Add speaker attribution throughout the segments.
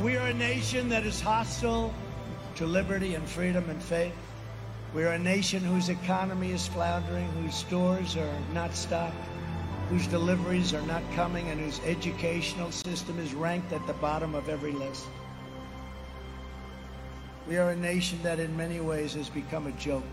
Speaker 1: We are a nation that is hostile to liberty and freedom and faith. We are a nation whose economy is floundering, whose stores are not stocked, whose deliveries are not coming, and whose educational system is ranked at the bottom of every list. We are a nation that in many ways has become a joke.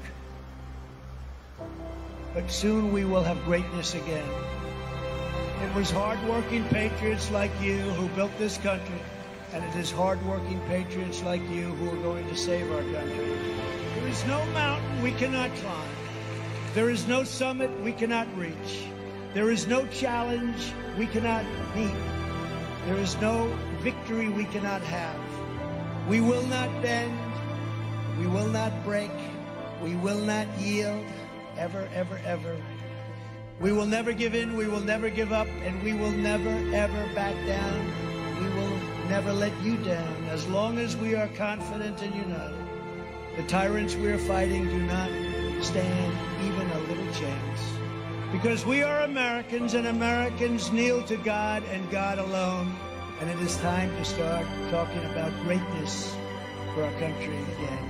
Speaker 1: But soon we will have greatness again. It was hard-working patriots like you who built this country, and it is hard-working patriots like you who are going to save our country. There is no mountain we cannot climb. There is no summit we cannot reach. There is no challenge we cannot meet. There is no victory we cannot have. We will not bend. We will not break. We will not yield. Ever, ever, ever. We will never give in. We will never give up. And we will never, ever back down. We will never let you down as long as we are confident and united. The tyrants we are fighting do not stand even a little chance. Because we are Americans, and Americans kneel to God and God alone. And it is time to start talking about greatness for our country again.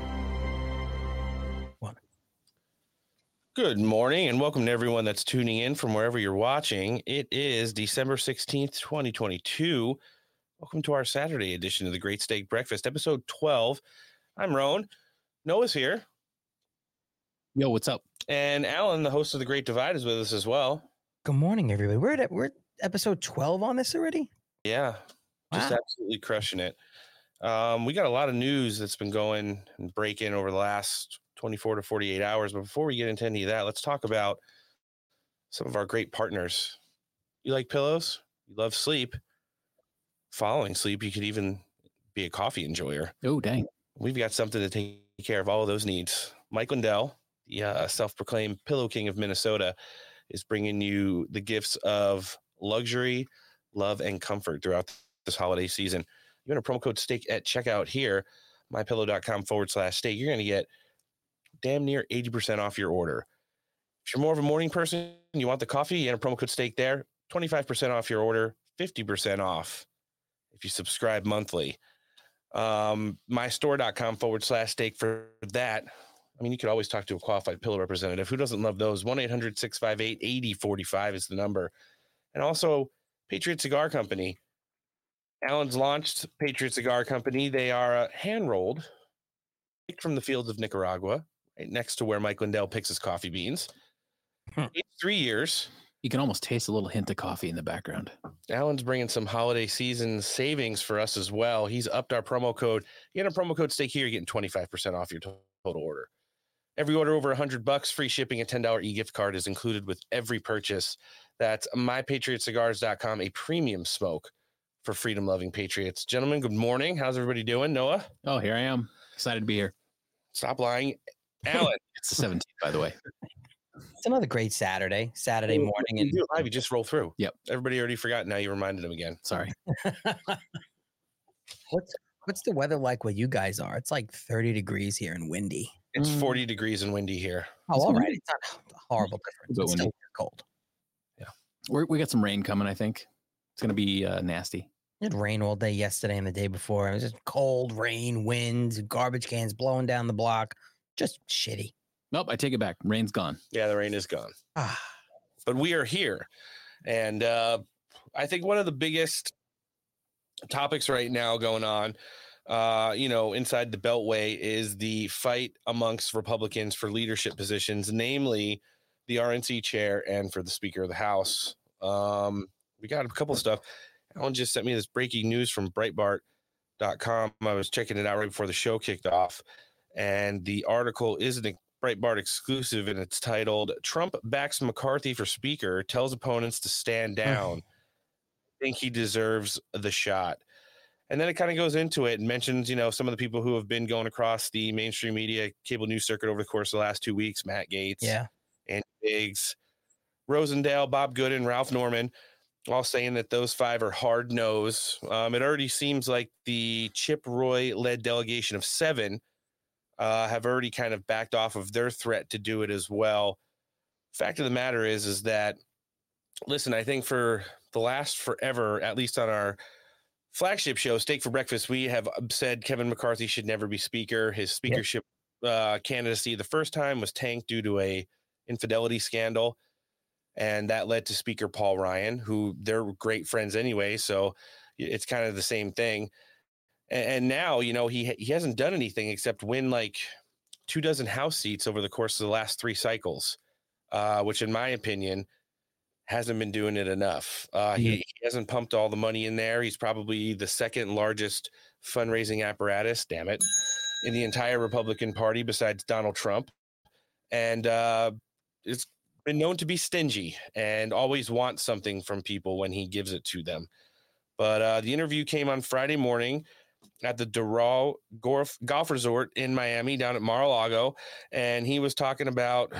Speaker 2: Good morning, and welcome to everyone that's tuning in from wherever you're watching. It is December 16th, 2022. Welcome to our Saturday edition of the Great Steak Breakfast, episode 12. I'm Roan. Noah's here.
Speaker 3: Yo, what's up?
Speaker 2: And Alan, the host of The Great Divide, is with us as well.
Speaker 4: Good morning, everybody. We're at episode 12 on this already?
Speaker 2: Yeah, just absolutely crushing it. We got a lot of news that's been going and breaking over the last 24 to 48 hours. But before we get into any of that, let's talk about some of our great partners. You like pillows? You love sleep? Following sleep, you could even be a coffee enjoyer.
Speaker 3: Oh, dang.
Speaker 2: We've got something to take care of all of those needs. Mike Lindell, the self-proclaimed Pillow King of Minnesota, is bringing you the gifts of luxury, love, and comfort throughout this holiday season. You enter promo code STEAK at checkout here, mypillow.com/steak. You're going to get damn near 80% off your order. If you're more of a morning person, you want the coffee, you enter promo code STEAK there, 25% off your order, 50% off if you subscribe monthly. Mystore.com/steak for that. I mean, you could always talk to a qualified pillow representative. Who doesn't love those? 1-800-658-8045 is the number. And also, Patriot Cigar Company. Alan's launched Patriot Cigar Company. They are hand-rolled, picked from the fields of Nicaragua, right next to where Mike Lindell picks his coffee beans. 3 years.
Speaker 3: You can almost taste a little hint of coffee in the background.
Speaker 2: Alan's bringing some holiday season savings for us as well. He's upped our promo code. You get a promo code STEAK here, you're getting 25% off your total order. Every order over $100, free shipping, a $10 e-gift card is included with every purchase. That's mypatriotcigars.com, a premium smoke for freedom-loving patriots. Gentlemen, good morning. How's everybody doing? Noah?
Speaker 3: Oh, here I am. Excited to be here.
Speaker 2: Stop lying. Alan?
Speaker 3: It's the 17th, by the way.
Speaker 4: It's another great Saturday morning. And
Speaker 2: you just roll through.
Speaker 3: Yep.
Speaker 2: Everybody already forgot. Now you reminded them again.
Speaker 3: Sorry.
Speaker 4: What's the weather like where you guys are? It's like 30 degrees here and windy.
Speaker 2: It's 40 degrees and windy here.
Speaker 4: Oh, all right. It's not a horrible difference.
Speaker 3: But
Speaker 4: It's still cold.
Speaker 3: Yeah. We got some rain coming, I think. It's going to be nasty.
Speaker 4: It rained all day yesterday and the day before. It was just cold, rain, winds, garbage cans blowing down the block. Just shitty.
Speaker 3: Nope, I take it back. Rain's gone.
Speaker 2: Yeah, the rain is gone. But we are here. And I think one of the biggest topics right now going on, inside the Beltway is the fight amongst Republicans for leadership positions, namely the RNC chair and for the Speaker of the House. We got a couple of stuff. Alan just sent me this breaking news from Breitbart.com. I was checking it out right before the show kicked off. And the article is a Breitbart exclusive, and it's titled, "Trump Backs McCarthy for Speaker, Tells Opponents to Stand Down. I Think He Deserves the Shot." And then it kind of goes into it and mentions, some of the people who have been going across the mainstream media, cable news circuit over the course of the last 2 weeks: Matt Gaetz, Andy Biggs, Rosendale, Bob Gooden, Ralph Norman, all saying that those five are hard nose. It already seems like the Chip Roy-led delegation of 7 have already kind of backed off of their threat to do it as well. Fact of the matter is that, listen, I think for the last forever, at least on our flagship show, Steak for Breakfast, we have said Kevin McCarthy should never be speaker. His speakership candidacy the first time was tanked due to a infidelity scandal. And that led to Speaker Paul Ryan, who they're great friends anyway. So it's kind of the same thing. And now, he hasn't done anything except win like 24 House seats over the course of the last 3 cycles, which in my opinion hasn't been doing it enough. He hasn't pumped all the money in there. He's probably the second largest fundraising apparatus, damn it, in the entire Republican Party besides Donald Trump. And it's been known to be stingy and always wants something from people when he gives it to them. But the interview came on Friday morning at the Doral Golf Resort in Miami down at Mar-a-Lago. And he was talking about,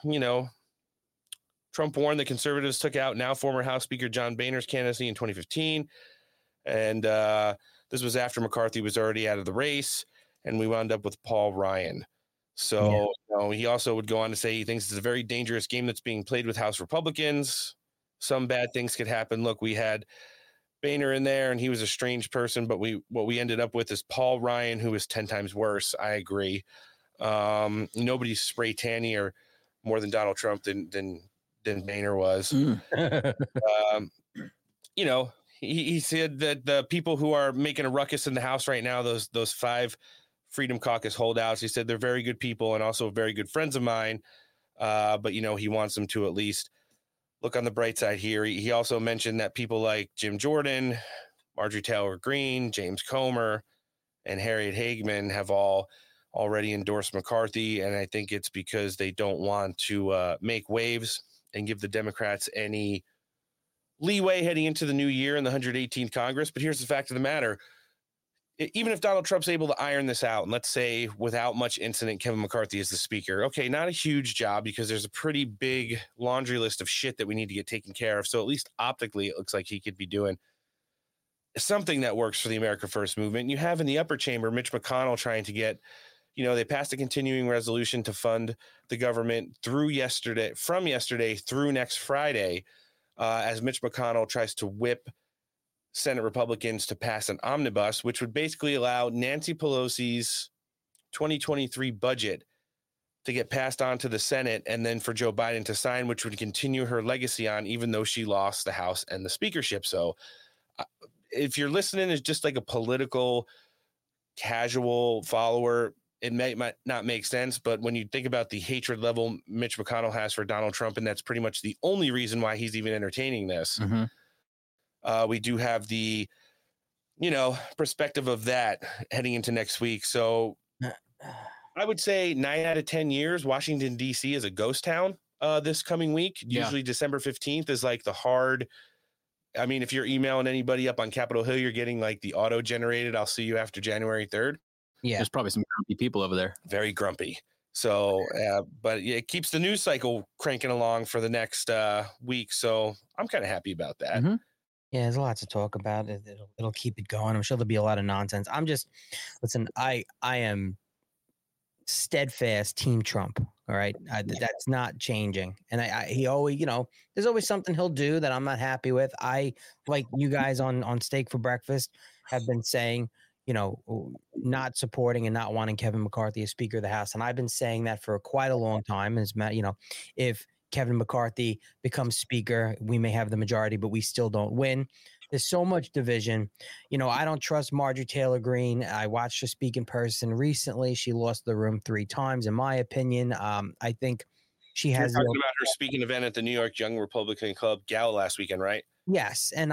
Speaker 2: Trump warned the conservatives took out now former House Speaker John Boehner's candidacy in 2015. And this was after McCarthy was already out of the race. And we wound up with Paul Ryan. So he also would go on to say he thinks it's a very dangerous game that's being played with House Republicans. Some bad things could happen. Look, we had Boehner in there and he was a strange person, but what we ended up with is Paul Ryan, who is 10 times worse. I agree. Nobody's spray tannier more than Donald Trump than Boehner was. He said that the people who are making a ruckus in the House right now, those 5 Freedom Caucus holdouts, he said they're very good people and also very good friends of mine. But he wants them to at least look on the bright side here. He also mentioned that people like Jim Jordan, Marjorie Taylor Greene, James Comer, and Harriet Hageman have all already endorsed McCarthy. And I think it's because they don't want to make waves and give the Democrats any leeway heading into the new year in the 118th Congress. But here's the fact of the matter. Even if Donald Trump's able to iron this out, and let's say without much incident, Kevin McCarthy is the speaker. Okay, not a huge job because there's a pretty big laundry list of shit that we need to get taken care of. So at least optically, it looks like he could be doing something that works for the America First movement. You have in the upper chamber, Mitch McConnell trying to get, they passed a continuing resolution to fund the government from yesterday through next Friday, as Mitch McConnell tries to whip Senate Republicans to pass an omnibus, which would basically allow Nancy Pelosi's 2023 budget to get passed on to the Senate and then for Joe Biden to sign, which would continue her legacy on, even though she lost the House and the speakership. So if you're listening as just like a political casual follower, it might not make sense. But when you think about the hatred level Mitch McConnell has for Donald Trump, and that's pretty much the only reason why he's even entertaining this, we do have the, perspective of that heading into next week. So I would say 9 out of 10 years, Washington, D.C. is a ghost town this coming week. Yeah. Usually December 15th is like the hard. I mean, if you're emailing anybody up on Capitol Hill, you're getting like the auto generated. I'll see you after January 3rd.
Speaker 3: Yeah. There's probably some grumpy people over there.
Speaker 2: Very grumpy. So, but it keeps the news cycle cranking along for the next week. So I'm kind of happy about that.
Speaker 4: Mm-hmm. Yeah, there's a lot to talk about. It'll keep it going. I'm sure there'll be a lot of nonsense. Listen, I am steadfast Team Trump. All right. That's not changing. And he always, there's always something he'll do that I'm not happy with. I, like you guys on Steak for Breakfast, have been saying, not supporting and not wanting Kevin McCarthy as Speaker of the House. And I've been saying that for quite a long time. As if Kevin McCarthy becomes Speaker, we may have the majority, but we still don't win. There's so much division. I don't trust Marjorie Taylor Greene. I watched her speak in person recently. She lost the room 3 times, in my opinion. I think she has.
Speaker 2: You're talking about her speaking event at the New York Young Republican Club Gala last weekend, right?
Speaker 4: Yes. And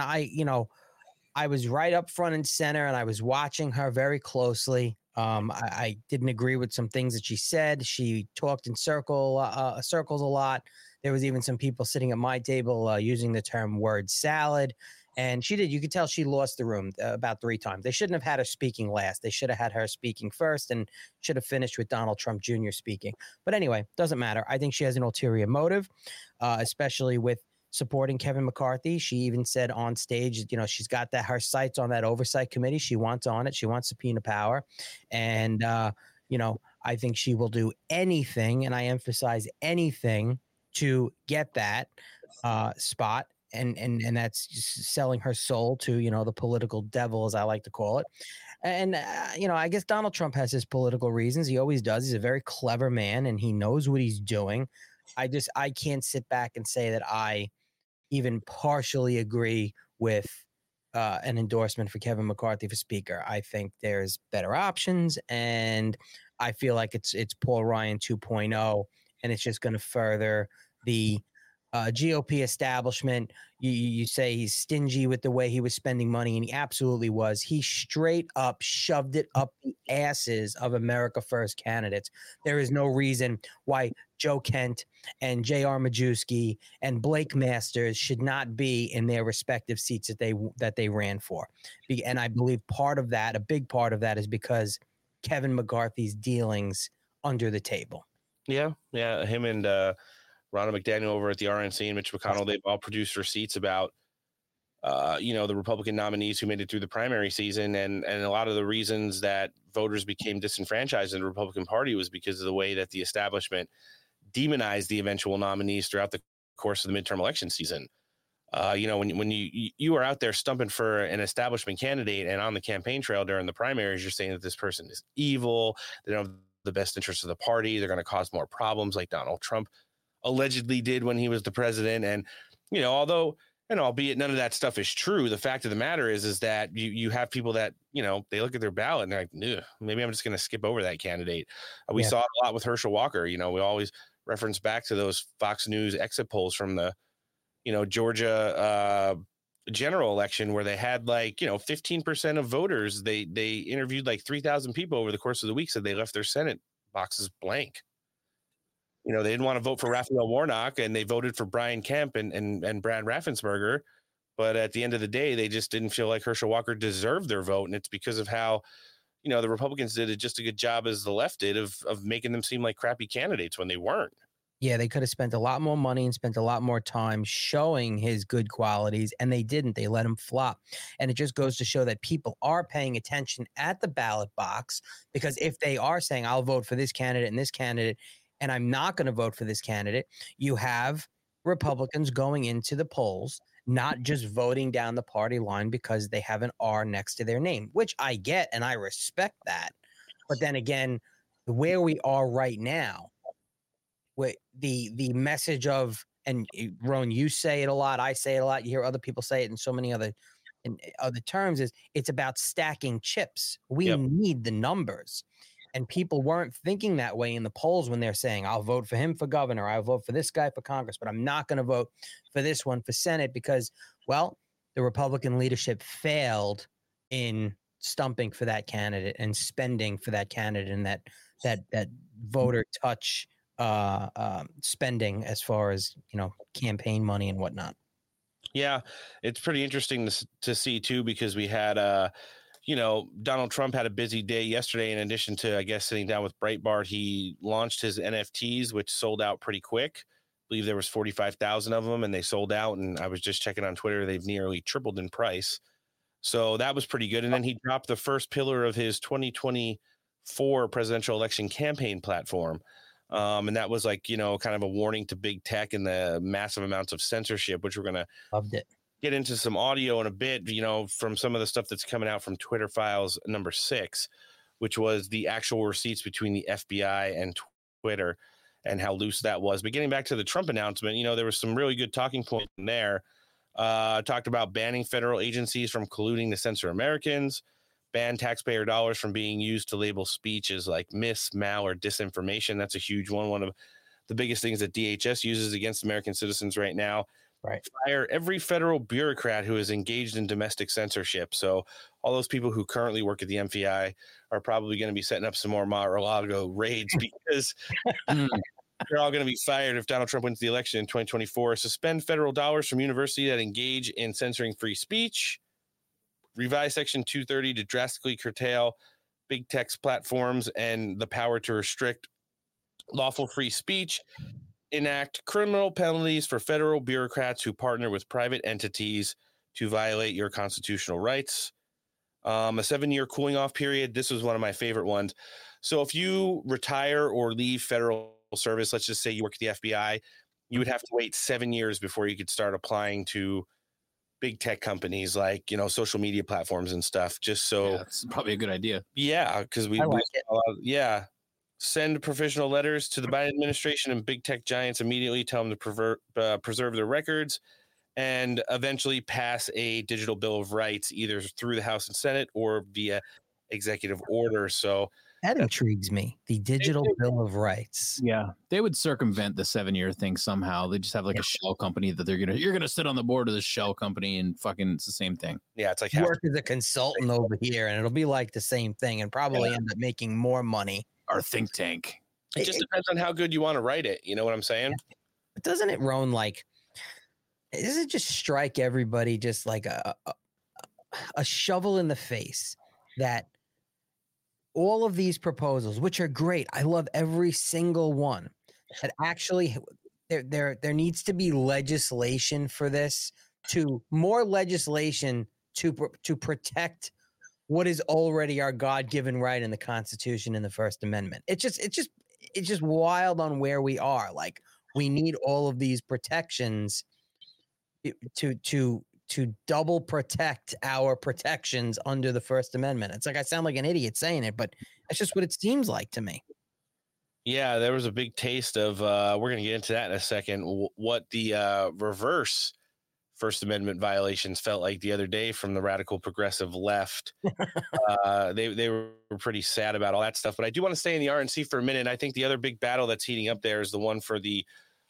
Speaker 4: I was right up front and center, and I was watching her very closely. I didn't agree with some things that she said. She talked in circles a lot. There was even some people sitting at my table using the term word salad. And you could tell she lost the room about 3 times. They shouldn't have had her speaking last. They should have had her speaking first and should have finished with Donald Trump Jr. speaking. But anyway, doesn't matter. I think she has an ulterior motive, especially with supporting Kevin McCarthy. She even said on stage, she's got her sights on that oversight committee. She wants on it. She wants subpoena power. And, I think she will do anything, and I emphasize anything, to get that spot. and that's just selling her soul to, the political devil, as I like to call it. And I guess Donald Trump has his political reasons. He always does. He's a very clever man, and he knows what he's doing. I can't sit back and say that I even partially agree with an endorsement for Kevin McCarthy for Speaker. I think there's better options, and I feel like it's Paul Ryan 2.0, and it's just going to further the GOP establishment. You say he's stingy with the way he was spending money, and he absolutely was. He straight up shoved it up the asses of America First candidates. There is no reason why Joe Kent and J.R. Majewski and Blake Masters should not be in their respective seats that they ran for. And I believe a big part of that is because Kevin McCarthy's dealings under the table.
Speaker 2: Yeah. Him and Ronna McDaniel over at the RNC and Mitch McConnell, they've all produced receipts about, the Republican nominees who made it through the primary season. And a lot of the reasons that voters became disenfranchised in the Republican Party was because of the way that the establishment demonized the eventual nominees throughout the course of the midterm election season. When you are out there stumping for an establishment candidate and on the campaign trail during the primaries, you're saying that this person is evil. They don't have the best interests of the party. They're going to cause more problems like Donald Trump allegedly did when he was the president. And, although, albeit none of that stuff is true, the fact of the matter is that you have people that, they look at their ballot and they're like, maybe I'm just going to skip over that candidate. We saw it a lot with Herschel Walker. We always reference back to those Fox News exit polls from the, Georgia general election where they had 15% of voters. They interviewed 3,000 people over the course of the week, said they left their Senate boxes blank. They didn't want to vote for Raphael Warnock, and they voted for Brian Kemp and Brad Raffensperger. But at the end of the day, they just didn't feel like Herschel Walker deserved their vote. And it's because of how, the Republicans did just a good job as the left did of making them seem like crappy candidates when they weren't.
Speaker 4: Yeah, they could have spent a lot more money and spent a lot more time showing his good qualities, and they didn't. They let him flop. And it just goes to show that people are paying attention at the ballot box, because if they are saying, I'll vote for this candidate and this candidate, and I'm not going to vote for this candidate, you have Republicans going into the polls, not just voting down the party line because they have an R next to their name, which I get and I respect that. But then again, where we are right now, with the message of, and Ron, you say it a lot, I say it a lot, you hear other people say it in so many other terms, is it's about stacking chips. We need the numbers. And people weren't thinking that way in the polls when they're saying, I'll vote for him for governor, I'll vote for this guy for Congress, but I'm not going to vote for this one for Senate because, well, the Republican leadership failed in stumping for that candidate and spending for that candidate, and that voter touch spending as far as, campaign money and whatnot.
Speaker 2: Yeah, it's pretty interesting to see too, because we had Donald Trump had a busy day yesterday. In addition to, I guess, sitting down with Breitbart, he launched his NFTs, which sold out pretty quick. I believe there was 45,000 of them, and they sold out. And I was just checking on Twitter; they've nearly tripled in price. So that was pretty good. And then he dropped the first pillar of his 2024 presidential election campaign platform. And that was kind of a warning to big tech and the massive amounts of censorship, which we're going to get into some audio in a bit, from some of the stuff that's coming out from Twitter Files number 6, which was the actual receipts between the FBI and Twitter and how loose that was. But getting back to the Trump announcement, there was some really good talking points in there. Talked about banning federal agencies from colluding to censor Americans, ban taxpayer dollars from being used to label speech as like mis, mal, or disinformation. That's a huge one. One of the biggest things that DHS uses against American citizens right now.
Speaker 4: Right.
Speaker 2: Fire every federal bureaucrat who is engaged in domestic censorship. So all those people who currently work at the MFI are probably going to be setting up some more Mar-a-Lago raids because they're all going to be fired if Donald Trump wins the election in 2024. Suspend federal dollars from universities that engage in censoring free speech. Revise Section 230 to drastically curtail big tech platforms and the power to restrict lawful free speech. Enact criminal penalties for federal bureaucrats who partner with private entities to violate your constitutional rights. A 7-year cooling off period. This was one of my favorite ones. So if you retire or leave federal service, let's just say you work at the FBI, you would have to wait 7 years before you could start applying to big tech companies like, social media platforms and stuff. Just so,
Speaker 3: that's probably a good idea.
Speaker 2: yeah, because
Speaker 4: I like it.
Speaker 2: Send professional letters to the Biden administration and big tech giants immediately. Tell them to preserve their records and eventually pass a digital bill of rights, either through the House and Senate or via executive order. So
Speaker 4: that intrigues me. The digital bill of rights.
Speaker 3: Yeah, they would circumvent the 7-year thing somehow. They just have like a shell company that you're gonna sit on the board of this shell company and fucking it's the same thing.
Speaker 2: Yeah, it's like
Speaker 4: work as a consultant over here, and it'll be like the same thing, and probably end up making more money.
Speaker 3: Our think tank.
Speaker 2: It just depends on how good you want to write it. You know what I'm saying?
Speaker 4: But doesn't it, Roan, does it just strike everybody just like a shovel in the face that all of these proposals, which are great, I love every single one, that actually there needs to be legislation for this, more legislation to protect what is already our God-given right in the Constitution and the First Amendment. It's just wild on where we are. Like, we need all of these protections to double protect our protections under the First Amendment. It's like I sound like an idiot saying it, but that's just what it seems like to me.
Speaker 2: Yeah, there was a big taste of we're going to get into that in a second, what the reverse First Amendment violations felt like the other day from the radical progressive left. They were pretty sad about all that stuff. But I do want to stay in the RNC for a minute. I think the other big battle that's heating up there is the one for the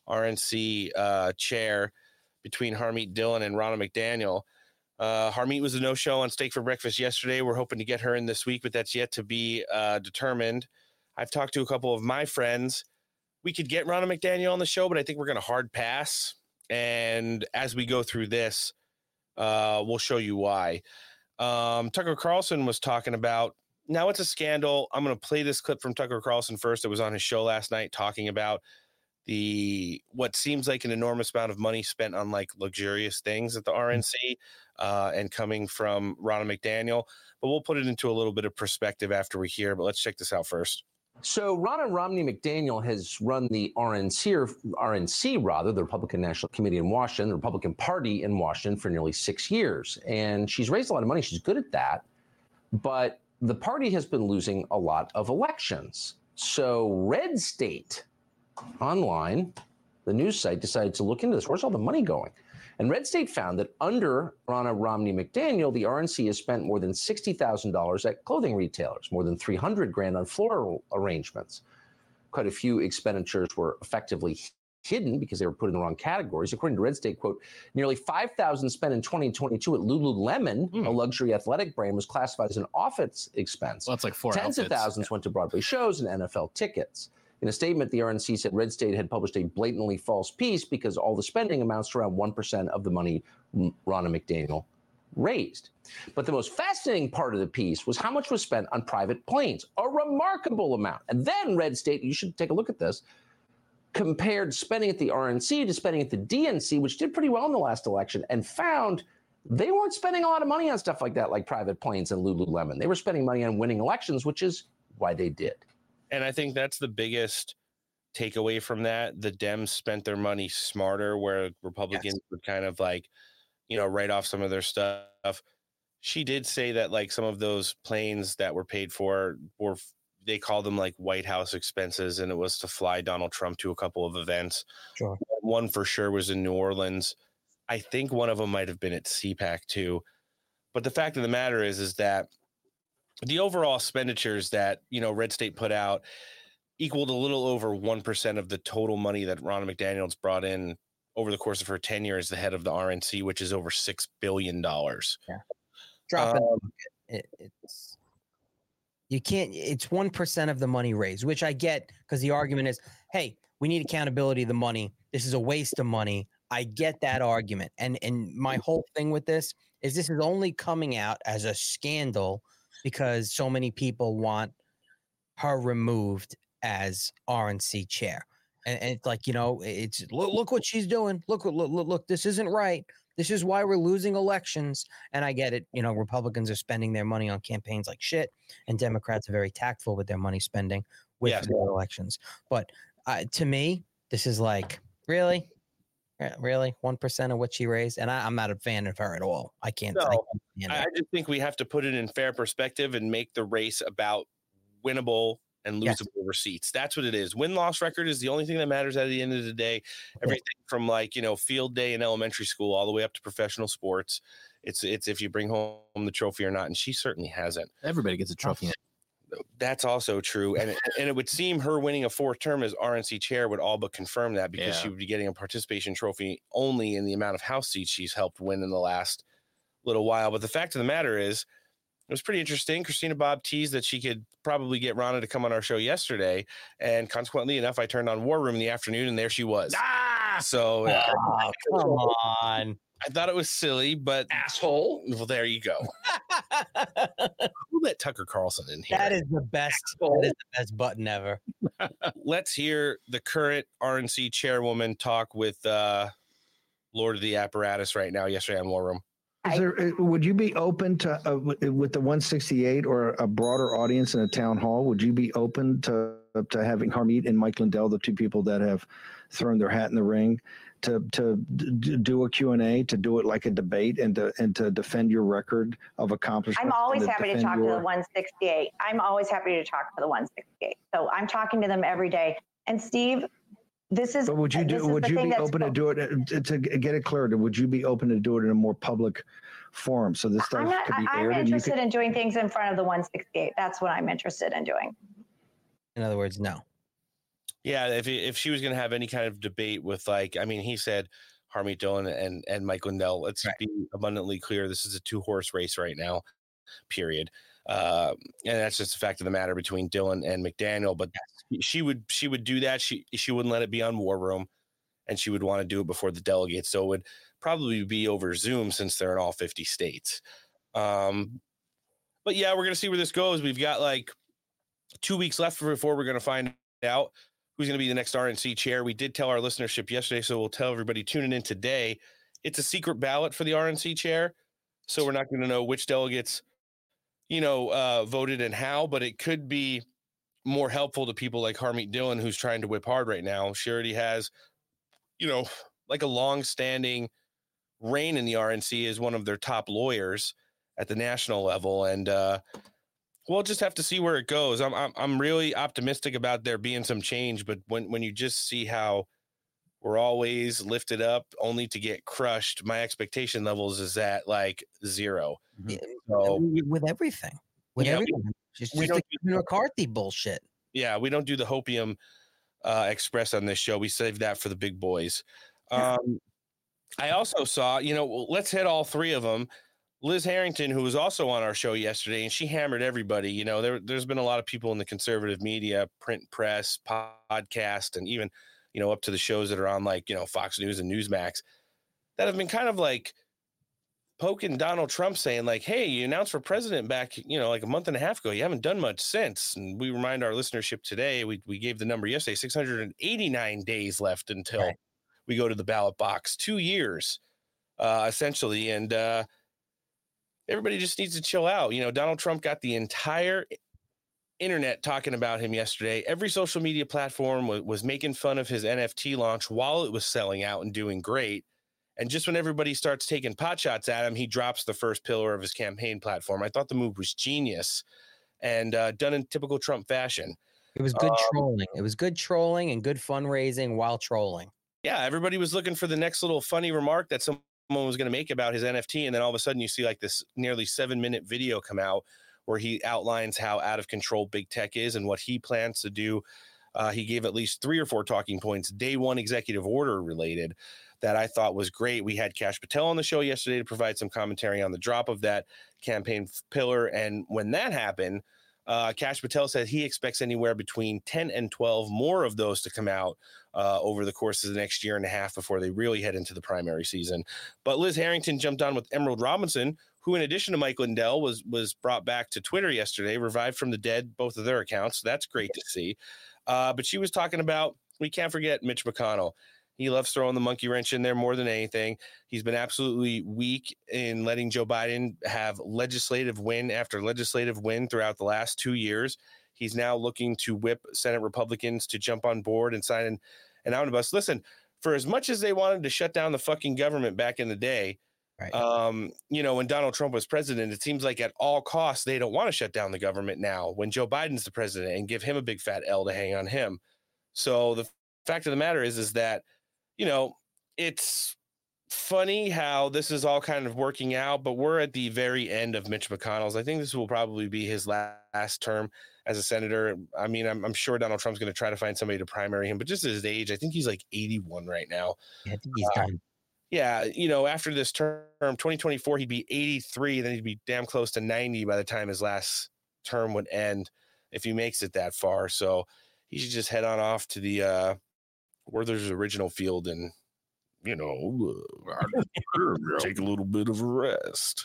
Speaker 2: RNC chair between Harmeet Dillon and Ronna McDaniel. Harmeet was a no-show on Steak for Breakfast yesterday. We're hoping to get her in this week, but that's yet to be determined. I've talked to a couple of my friends. We could get Ronna McDaniel on the show, but I think we're going to hard pass. And as we go through this, we'll show you why. Tucker Carlson was talking about, now it's a scandal. I'm going to play this clip from Tucker Carlson first. It was on his show last night talking about what seems like an enormous amount of money spent on like luxurious things at the RNC and coming from Ronna McDaniel. But we'll put it into a little bit of perspective after we hear. But let's check this out first.
Speaker 5: So Ronna Romney McDaniel has run the RNC, the Republican National Committee in Washington, the Republican Party in Washington for nearly 6 years. And she's raised a lot of money. She's good at that. But the party has been losing a lot of elections. So Red State Online, the news site, decided to look into this. Where's all the money going? And Red State found that under Ronna Romney McDaniel, the RNC has spent more than $60,000 at clothing retailers, more than $300,000 on floral arrangements. Quite a few expenditures were effectively hidden because they were put in the wrong categories. According to Red State, quote, nearly $5,000 spent in 2022 at Lululemon, a luxury athletic brand, was classified as an office expense.
Speaker 3: Well, that's like four
Speaker 5: Tens of thousands went to Broadway shows and NFL tickets. In a statement, the RNC said Red State had published a blatantly false piece because all the spending amounts to around 1% of the money Ronna McDaniel raised. But the most fascinating part of the piece was how much was spent on private planes, a remarkable amount. And then Red State, you should take a look at this, compared spending at the RNC to spending at the DNC, which did pretty well in the last election, and found they weren't spending a lot of money on stuff like that, like private planes and Lululemon. They were spending money on winning elections, which is why they did.
Speaker 2: And I think that's the biggest takeaway from that. The Dems spent their money smarter, where Republicans would kind of like, write off some of their stuff. She did say that like some of those planes that were paid for they called them like White House expenses, and it was to fly Donald Trump to a couple of events.
Speaker 4: Sure.
Speaker 2: One for sure was in New Orleans. I think one of them might have been at CPAC too. But the fact of the matter is that the overall expenditures that, Red State put out equaled a little over 1% of the total money that Ronna McDaniel's brought in over the course of her tenure as the head of the RNC, which is over $6 billion.
Speaker 4: Yeah. It's 1% of the money raised, which I get because the argument is, hey, we need accountability of the money. This is a waste of money. I get that argument. And my whole thing with this is only coming out as a scandal because so many people want her removed as RNC chair. And it's like, it's look what she's doing. Look, this isn't right. This is why we're losing elections. And I get it. Republicans are spending their money on campaigns like shit, and Democrats are very tactful with their money spending with their elections. But to me, this is like Really? Really? 1% of what she raised? And I'm not a fan of her at all. I can't.
Speaker 2: No,
Speaker 4: stand
Speaker 2: I
Speaker 4: it.
Speaker 2: just think we have to put it in fair perspective and make the race about winnable and
Speaker 4: Yes.
Speaker 2: losable receipts. That's what it is. Win-loss record is the only thing that matters at the end of the day. Everything from like, field day in elementary school all the way up to professional sports. It's if you bring home the trophy or not, and she certainly hasn't.
Speaker 3: Everybody gets a trophy.
Speaker 2: That's also true. And it would seem her winning a fourth term as RNC chair would all but confirm that, because she would be getting a participation trophy only in the amount of House seats she's helped win in the last little while. But the fact of the matter is, it was pretty interesting. Christina Bobb teased that she could probably get Ronna to come on our show yesterday. And consequently enough, I turned on War Room in the afternoon and there she was. So
Speaker 4: come on.
Speaker 2: I thought it was silly, but
Speaker 5: Asshole.
Speaker 2: well, there you go. Who let Tucker Carlson in here?
Speaker 4: That is the best. That is the best button ever.
Speaker 2: Let's hear the current RNC chairwoman talk with Lord of the Apparatus right now, yesterday on War Room.
Speaker 6: Would you be open to, with the 168 or a broader audience in a town hall, would you be open to having Harmeet and Mike Lindell, the two people that have thrown their hat in the ring, to do a Q&A, to do it like a debate, and to defend your record of accomplishment?
Speaker 7: I'm always happy to talk to the 168. I'm always happy to talk to the 168. So I'm talking to them every day. And Steve, this is.
Speaker 6: But would you be open to do it, to get it clear? Would you be open to do it in a more public forum so this stuff could be aired?
Speaker 7: I'm interested in doing things in front of the 168. That's what I'm interested in doing.
Speaker 4: In other words, no.
Speaker 2: Yeah, if she was going to have any kind of debate with, like, I mean, he said Harmeet Dillon and Mike Lindell. Let's be abundantly clear. This is a 2-horse race right now, period. And that's just the fact of the matter between Dillon and McDaniel. But she would do that. She wouldn't let it be on War Room, and she would want to do it before the delegates. So it would probably be over Zoom, since they're in all 50 states. But yeah, we're going to see where this goes. We've got like 2 weeks left before we're going to find out who's going to be the next RNC chair. We did tell our listenership yesterday, so we'll tell everybody tuning in today. It's a secret ballot for the RNC chair, so we're not going to know which delegates, voted and how, but it could be more helpful to people like Harmeet Dillon, who's trying to whip hard right now. She already has, like a long-standing reign in the RNC as one of their top lawyers at the national level, and we'll just have to see where it goes. I'm really optimistic about there being some change, but when you just see how we're always lifted up only to get crushed, my expectation levels is at like 0. So,
Speaker 4: with everything, everything, just the McCarthy bullshit.
Speaker 2: Yeah, we don't do the Hopium Express on this show. We save that for the big boys. I also saw, let's hit all three of them. Liz Harrington, who was also on our show yesterday, and she hammered everybody. There's been a lot of people in the conservative media, print press, podcast, and even, up to the shows that are on like, Fox News and Newsmax, that have been kind of like poking Donald Trump, saying like, hey, you announced for president back, like a month and a half ago. You haven't done much since. And we remind our listenership today, we gave the number yesterday, 689 days left until we go to the ballot box. 2 years, essentially. And, everybody just needs to chill out. Donald Trump got the entire internet talking about him yesterday. Every social media platform was making fun of his NFT launch while it was selling out and doing great. And just when everybody starts taking pot shots at him, he drops the first pillar of his campaign platform. I thought the move was genius and done in typical Trump fashion.
Speaker 4: It was good trolling. It was good trolling and good fundraising while trolling.
Speaker 2: Yeah, everybody was looking for the next little funny remark that someone was going to make about his NFT, and then all of a sudden you see like this nearly 7-minute video come out where he outlines how out of control big tech is and what he plans to do. He gave at least 3 or 4 talking points, day one executive order related, that I thought was great. We had Kash Patel on the show yesterday to provide some commentary on the drop of that campaign pillar, and when that happened, Kash Patel said he expects anywhere between 10 and 12 more of those to come out over the course of the next year and a half before they really head into the primary season. But Liz Harrington jumped on with Emerald Robinson, who, in addition to Mike Lindell, was brought back to Twitter yesterday, revived from the dead, both of their accounts. So that's great to see. But she was talking about, we can't forget Mitch McConnell. He loves throwing the monkey wrench in there more than anything. He's been absolutely weak in letting Joe Biden have legislative win after legislative win throughout the last 2 years. He's now looking to whip Senate Republicans to jump on board and sign an omnibus. Listen, for as much as they wanted to shut down the fucking government back in the day,
Speaker 4: Right.
Speaker 2: you know, when Donald Trump was president, it seems like at all costs they don't want to shut down the government now when Joe Biden's the president and give him a big fat L to hang on him. So the fact of the matter is that, you know, it's funny how this is all kind of working out, but we're at the very end of Mitch McConnell's. I think this will probably be his last term as a senator. I mean, I'm sure Donald Trump's going to try to find somebody to primary him, but just at his age, I think he's like 81 right now.
Speaker 4: Yeah, I think he's done.
Speaker 2: Yeah, you know, after this term, 2024, he'd be 83, then he'd be damn close to 90 by the time his last term would end, if he makes it that far. So he should just head on off to the Werther's original field and, you know, take a little bit of a rest.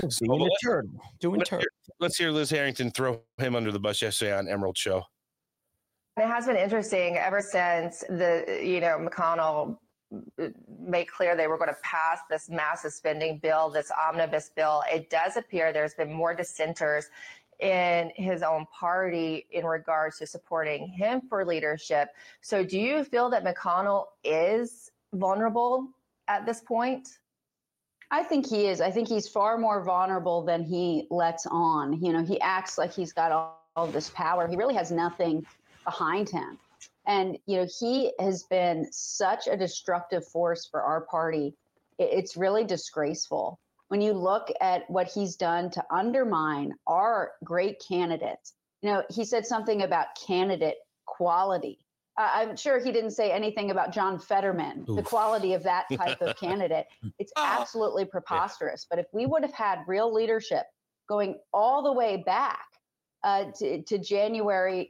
Speaker 2: Let's hear Liz Harrington throw him under the bus yesterday on Emerald Show.
Speaker 8: It has been interesting ever since McConnell made clear they were going to pass this massive spending bill, this omnibus bill. It does appear there's been more dissenters in his own party in regards to supporting him for leadership. So do you feel that McConnell is vulnerable at this point?
Speaker 9: I think he is. I think he's far more vulnerable than he lets on. You know, he acts like he's got all this power. He really has nothing behind him. And, you know, he has been such a destructive force for our party. It's really disgraceful. When you look at what he's done to undermine our great candidates, you know, he said something about candidate quality. I'm sure he didn't say anything about John Fetterman, the quality of that type of candidate. It's absolutely preposterous. But if we would have had real leadership going all the way back to January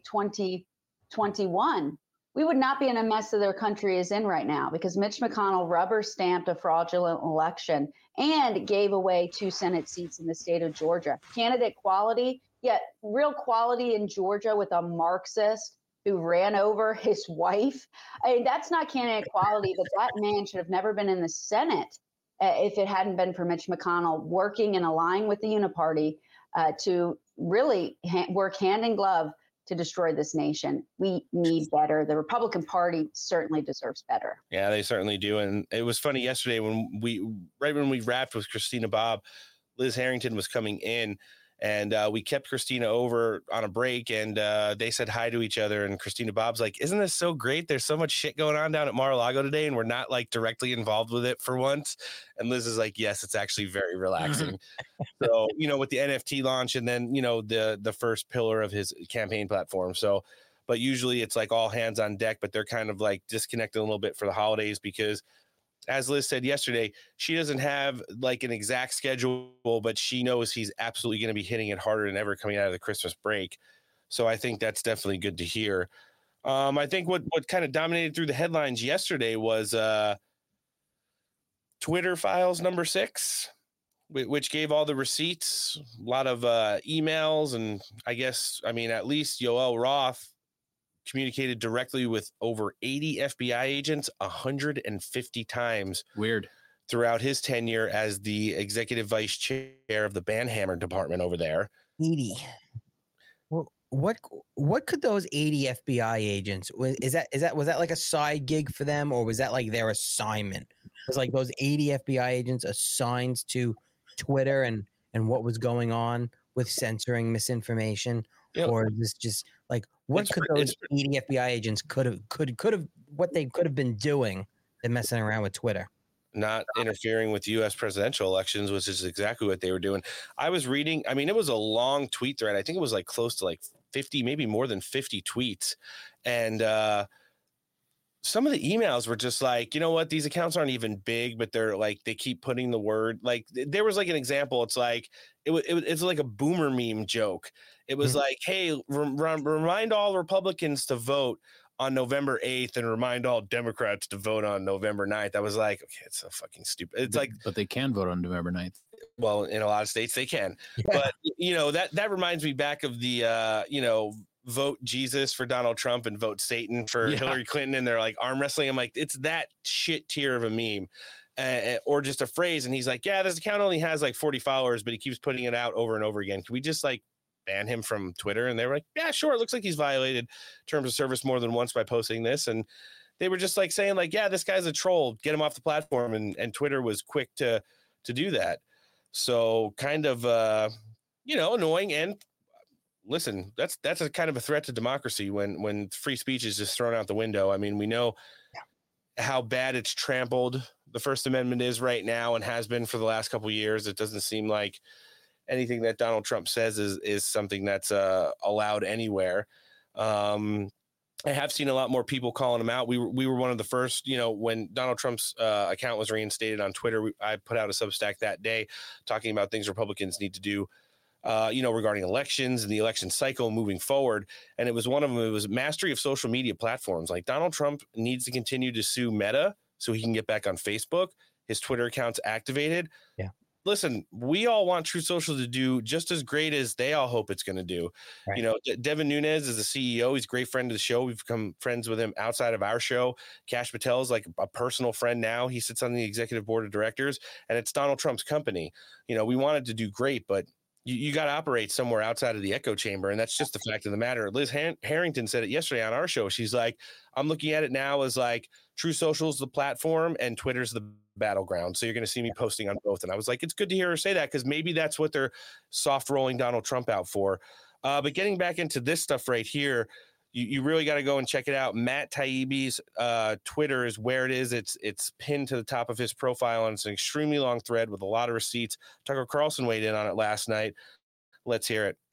Speaker 9: 2021, we would not be in a mess that their country is in right now, because Mitch McConnell rubber stamped a fraudulent election and gave away 2 Senate seats in the state of Georgia. Candidate quality, yet real quality in Georgia with a Marxist who ran over his wife. I mean, that's not candidate quality, but that man should have never been in the Senate if it hadn't been for Mitch McConnell working and aligning with the Uniparty to really work hand in glove to destroy this nation. We need better. The Republican Party certainly deserves better.
Speaker 2: Yeah, they certainly do. And it was funny yesterday when we wrapped with Christina Bobb, Liz Harrington was coming in, and we kept Christina over on a break, and they said hi to each other. And Christina Bobb's like, "Isn't this so great? There's so much shit going on down at Mar-a-Lago today, and we're not like directly involved with it for once." And Liz is like, "Yes, it's actually very relaxing." So, you know, with the NFT launch, and then, you know, the first pillar of his campaign platform. So, but usually it's like all hands on deck, but they're kind of like disconnected a little bit for the holidays because, as Liz said yesterday, she doesn't have like an exact schedule, but she knows he's absolutely going to be hitting it harder than ever coming out of the Christmas break. So I think that's definitely good to hear. I think what kind of dominated through the headlines yesterday was Twitter files number 6, which gave all the receipts, a lot of emails. And I guess, I mean, at least Yoel Roth communicated directly with over 80 FBI agents 150 times.
Speaker 3: Weird.
Speaker 2: Throughout his tenure as the executive vice chair of the Banhammer department over there.
Speaker 4: 80. Well, what could those 80 FBI agents, was that like a side gig for them, or was that like their assignment? Was like those 80 FBI agents assigned to Twitter and what was going on with censoring misinformation? Yep. Or is this just like, what could those 80 FBI agents could have what they could have been doing than messing around with Twitter?
Speaker 2: Not interfering with U.S. presidential elections, which is exactly what they were doing. I was reading, I mean, it was a long tweet thread. I think it was like close to like 50, maybe more than 50 tweets. And some of the emails were just like, you know what, these accounts aren't even big, but they're like, they keep putting the word, like there was like an example. It's like, it's like a boomer meme joke. It was like, hey, remind all Republicans to vote on November 8th and remind all Democrats to vote on November 9th. I was like, okay, it's so fucking stupid. It's like,
Speaker 3: but they can vote on November 9th.
Speaker 2: Well, in a lot of states they can, but you know, that reminds me back of the, you know, vote Jesus for Donald Trump and vote Satan for Hillary Clinton. And they're like arm wrestling. I'm like, it's that shit tier of a meme. Or just a phrase. And he's like, yeah, this account only has like 40 followers, but he keeps putting it out over and over again. Can we just like ban him from Twitter? And they were like, yeah, sure. It looks like he's violated terms of service more than once by posting this. And they were just like saying like, yeah, this guy's a troll, get him off the platform. And Twitter was quick to do that. So kind of, annoying. And listen, that's a kind of a threat to democracy when free speech is just thrown out the window. I mean, we know how bad it's trampled the First Amendment is right now and has been for the last couple of years. It doesn't seem like anything that Donald Trump says is something that's allowed anywhere. I have seen a lot more people calling him out. We were one of the first, when Donald Trump's account was reinstated on Twitter, I put out a Substack that day talking about things Republicans need to do, regarding elections and the election cycle moving forward. And it was one of them. It was mastery of social media platforms. Like Donald Trump needs to continue to sue Meta so he can get back on Facebook. His Twitter account's activated.
Speaker 4: Yeah.
Speaker 2: Listen, we all want Truth Social to do just as great as they all hope it's going to do. Right. Devin Nunes is the CEO. He's a great friend of the show. We've become friends with him outside of our show. Kash Patel is like a personal friend now. He sits on the executive board of directors, and it's Donald Trump's company. We wanted to do great, but you got to operate somewhere outside of the echo chamber. And that's just the fact of the matter. Liz Harrington said it yesterday on our show. She's like, I'm looking at it now as like Truth Social is the platform and Twitter's the battleground. So you're going to see me posting on both. And I was like, it's good to hear her say that because maybe that's what they're soft rolling Donald Trump out for. But getting back into this stuff right here, you really got to go and check it out. Matt Taibbi's Twitter is where it is. It's pinned to the top of his profile, and it's an extremely long thread with a lot of receipts. Tucker Carlson weighed in on it last night. Let's hear it.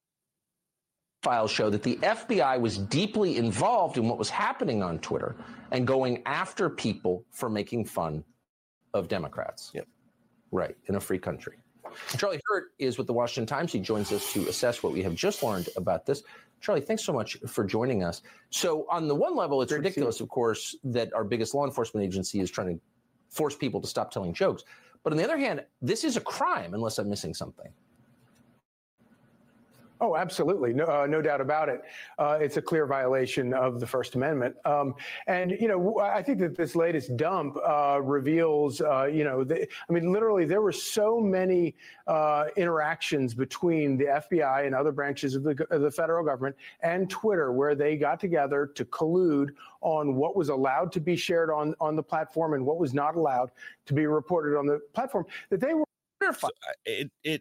Speaker 5: Files show that the FBI was deeply involved in what was happening on Twitter and going after people for making fun of Democrats.
Speaker 2: Yep.
Speaker 5: Right, in a free country. Charlie Hurt is with the Washington Times. He joins us to assess what we have just learned about this. Charlie, thanks so much for joining us. So on the one level, it's ridiculous, of course, that our biggest law enforcement agency is trying to force people to stop telling jokes. But on the other hand, this is a crime unless I'm missing something.
Speaker 10: Oh, absolutely. No doubt about it. It's a clear violation of the First Amendment. I think that this latest dump reveals, literally there were so many interactions between the FBI and other branches of the federal government and Twitter where they got together to collude on what was allowed to be shared on the platform and what was not allowed to be reported on the platform, that they were
Speaker 2: so it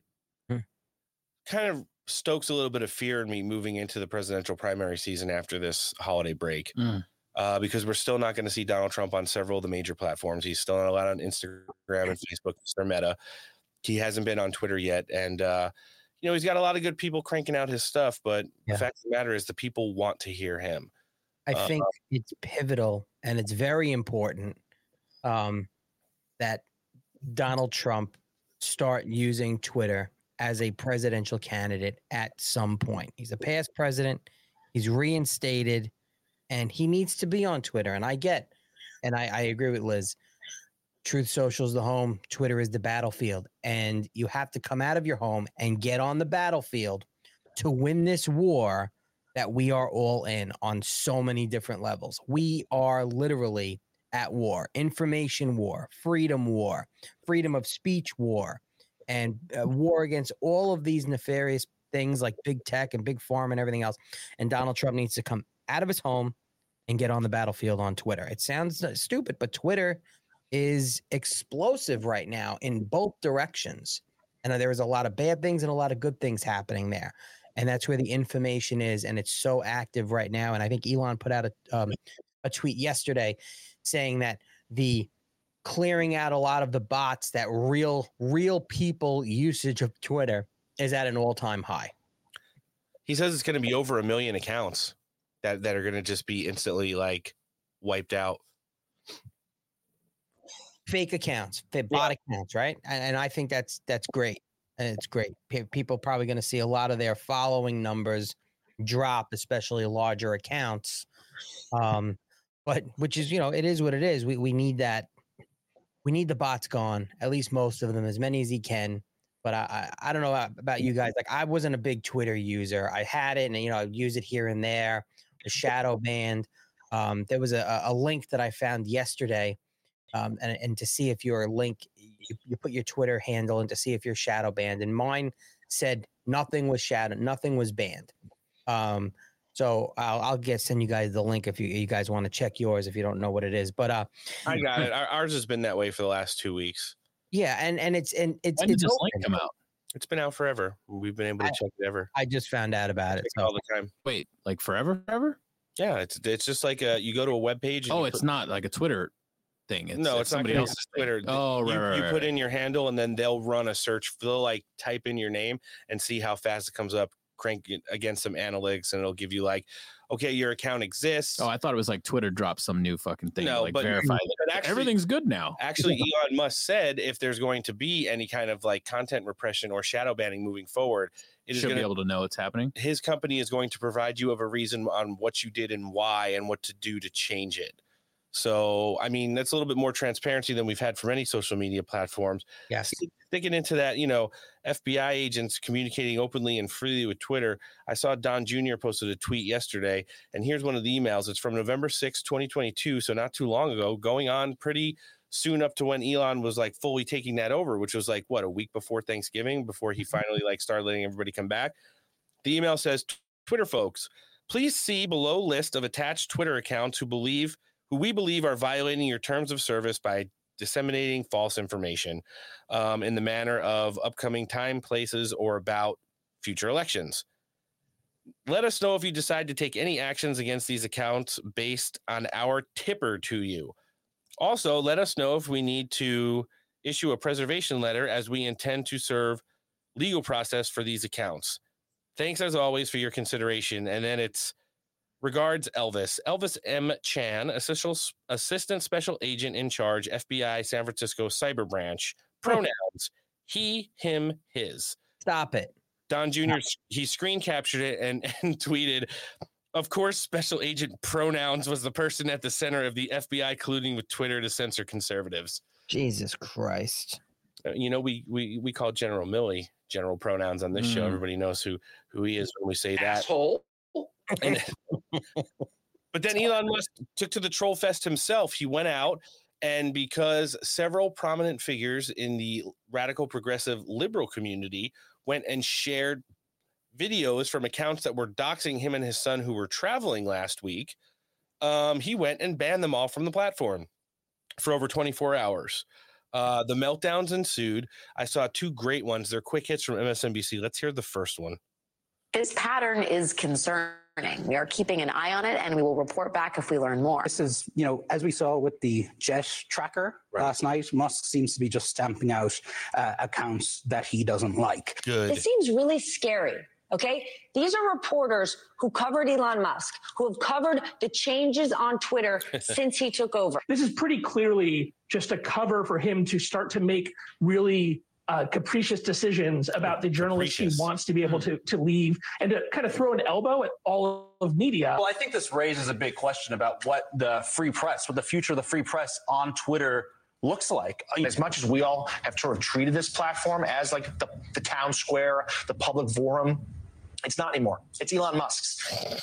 Speaker 2: kind of stokes a little bit of fear in me moving into the presidential primary season after this holiday break, because we're still not going to see Donald Trump on several of the major platforms. He's still not allowed on Instagram and Facebook, or Meta. He hasn't been on Twitter yet. And, he's got a lot of good people cranking out his stuff, but the fact of the matter is the people want to hear him.
Speaker 4: I think it's pivotal and it's very important that Donald Trump start using Twitter as a presidential candidate at some point. He's a past president. He's reinstated, and he needs to be on Twitter. And I agree with Liz. Truth Social is the home. Twitter is the battlefield. And you have to come out of your home and get on the battlefield to win this war that we are all in on so many different levels. We are literally at war, information war, freedom of speech war, and war against all of these nefarious things like big tech and big pharma and everything else. And Donald Trump needs to come out of his home and get on the battlefield on Twitter. It sounds stupid, but Twitter is explosive right now in both directions. And there is a lot of bad things and a lot of good things happening there. And that's where the information is. And it's so active right now. And I think Elon put out a tweet yesterday saying that the clearing out a lot of the bots, that real people usage of Twitter is at an all-time high.
Speaker 2: He says it's going to be over 1 million accounts that are going to just be instantly like wiped out.
Speaker 4: Fake accounts, bot accounts, right? And I think that's great. And it's great. People probably going to see a lot of their following numbers drop, especially larger accounts. But which is, it is what it is. We need that. We need the bots gone, at least most of them, as many as he can. But I don't know about you guys. Like, I wasn't a big Twitter user. I had it, and I'd use it here and there. The shadow banned. There was a link that I found yesterday, and to see if your link, you put your Twitter handle and to see if you're shadow banned. And mine said nothing was shadowed, nothing was banned. So I'll send you guys the link if you guys want to check yours if you don't know what it is. But
Speaker 2: I got it. Ours has been that way for the last 2 weeks.
Speaker 4: Yeah, and it's
Speaker 3: when did this link come out?
Speaker 2: It's been out forever. We've been able to check it ever.
Speaker 4: I just found out about it
Speaker 2: all the time.
Speaker 3: Wait, like forever?
Speaker 2: Yeah, it's just like you go to a web page.
Speaker 3: Oh, it's not like a Twitter thing.
Speaker 2: It's not
Speaker 3: somebody else's
Speaker 2: Twitter.
Speaker 3: Oh, right.
Speaker 2: You put in your handle, and then they'll run a search. They'll like type in your name and see how fast it comes up. Crank it against some analytics, and it'll give you like, okay, your account exists.
Speaker 3: Oh, I thought it was like Twitter dropped some new fucking thing.
Speaker 2: No,
Speaker 3: like
Speaker 2: but
Speaker 3: verify
Speaker 2: but
Speaker 3: that everything's good now.
Speaker 2: Actually, Elon Musk said if there's going to be any kind of like content repression or shadow banning moving forward,
Speaker 3: it should be able to know what's happening.
Speaker 2: His company is going to provide you of a reason on what you did and why and what to do to change it. So, I mean, that's a little bit more transparency than we've had from any social media platforms.
Speaker 4: Yes.
Speaker 2: Thinking into that, FBI agents communicating openly and freely with Twitter. I saw Don Jr. posted a tweet yesterday, and here's one of the emails. It's from November 6, 2022, so not too long ago, going on pretty soon up to when Elon was like fully taking that over, which was like, a week before Thanksgiving, before he finally like started letting everybody come back. The email says, Twitter folks, please see below list of attached Twitter accounts who we believe are violating your terms of service by disseminating false information in the manner of upcoming time, places, or about future elections. Let us know if you decide to take any actions against these accounts based on our tipper to you. Also, let us know if we need to issue a preservation letter, as we intend to serve legal process for these accounts. Thanks as always for your consideration. And then it's regards, Elvis M. Chan, Assistant Special Agent in Charge, FBI San Francisco Cyber Branch. Pronouns, he, him, his.
Speaker 4: Stop it.
Speaker 2: Don Jr., he screen captured it and tweeted, of course, Special Agent Pronouns was the person at the center of the FBI colluding with Twitter to censor conservatives.
Speaker 4: Jesus Christ.
Speaker 2: We call General Milley General Pronouns on this show. Everybody knows who he is when we say that.
Speaker 5: Asshole.
Speaker 2: But then Elon Musk took to the troll fest himself. He went out, and because several prominent figures in the radical progressive liberal community went and shared videos from accounts that were doxing him and his son who were traveling last week, he went and banned them all from the platform for over 24 hours. The meltdowns ensued. I saw two great ones. They're quick hits from MSNBC. Let's hear the first one.
Speaker 11: This pattern is concerning. We are keeping an eye on it, and we will report back if we learn more.
Speaker 12: This is, as we saw with the jet tracker last night, Musk seems to be just stamping out accounts that he doesn't like.
Speaker 2: Good.
Speaker 11: This seems really scary. Okay, these are reporters who covered Elon Musk, who have covered the changes on Twitter since he took over.
Speaker 13: This is pretty clearly just a cover for him to start to make really capricious decisions about the journalists he wants to be able to leave, and to kind of throw an elbow at all of media.
Speaker 14: Well, I think this raises a big question about what the free press, what the future of the free press on Twitter looks like.
Speaker 15: As much as we all have sort of treated this platform as like the town square, the public forum, it's not anymore. It's Elon Musk's.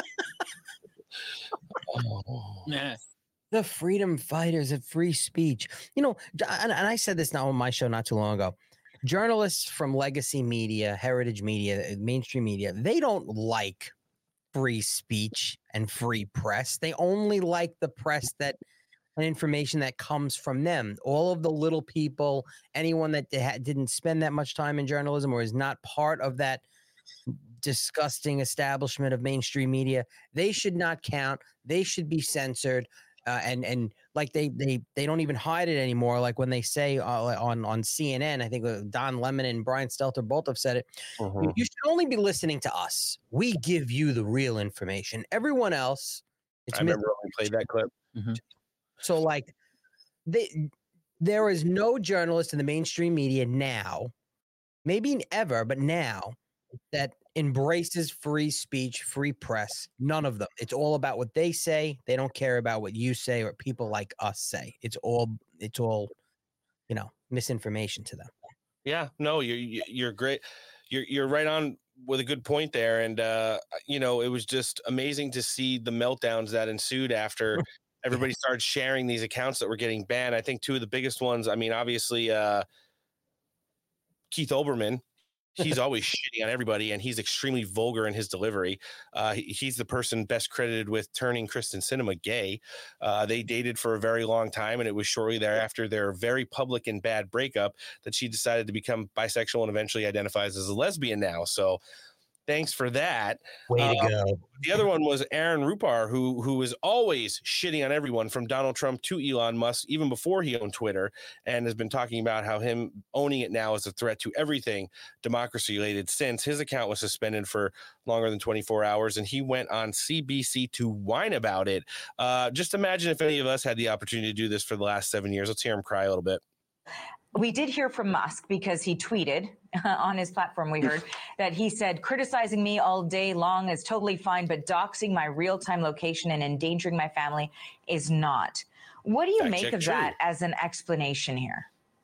Speaker 4: Yeah. The freedom fighters of free speech. And I said this now on my show not too long ago. Journalists from legacy media, heritage media, mainstream media, they don't like free speech and free press. They only like the press and information that comes from them. All of the little people, anyone that didn't spend that much time in journalism or is not part of that disgusting establishment of mainstream media, they should not count. They should be censored. And like they don't even hide it anymore. Like when they say on CNN, I think Don Lemon and Brian Stelter both have said it. You should only be listening to us. We give you the real information. Everyone else,
Speaker 2: I remember when we played that clip.
Speaker 4: So like there is no journalist in the mainstream media now, maybe ever, but now, that embraces free speech, free press. None of them. It's all about what they say. They don't care about what you say or people like us say. It's all misinformation to them.
Speaker 2: Yeah, no, you're great. You're right on with a good point there. And it was just amazing to see the meltdowns that ensued after everybody started sharing these accounts that were getting banned. I think two of the biggest ones, I mean, obviously Keith Olbermann, he's always shitting on everybody, and he's extremely vulgar in his delivery. He's the person best credited with turning Kristen Sinema gay. They dated for a very long time, and it was shortly thereafter their very public and bad breakup that she decided to become bisexual and eventually identifies as a lesbian now. So thanks for that.
Speaker 4: Way to go.
Speaker 2: The other one was Aaron Rupar, who was always shitting on everyone from Donald Trump to Elon Musk, even before he owned Twitter, and has been talking about how him owning it now is a threat to everything democracy related, since his account was suspended for longer than 24 hours. And he went on CBC to whine about it. Just imagine if any of us had the opportunity to do this for the last 7 years. Let's hear him cry a little bit.
Speaker 16: We did hear from Musk because he tweeted on his platform, we heard, that he said, criticizing me all day long is totally fine, but doxing my real-time location and endangering my family is not. What do you make of that as an explanation here?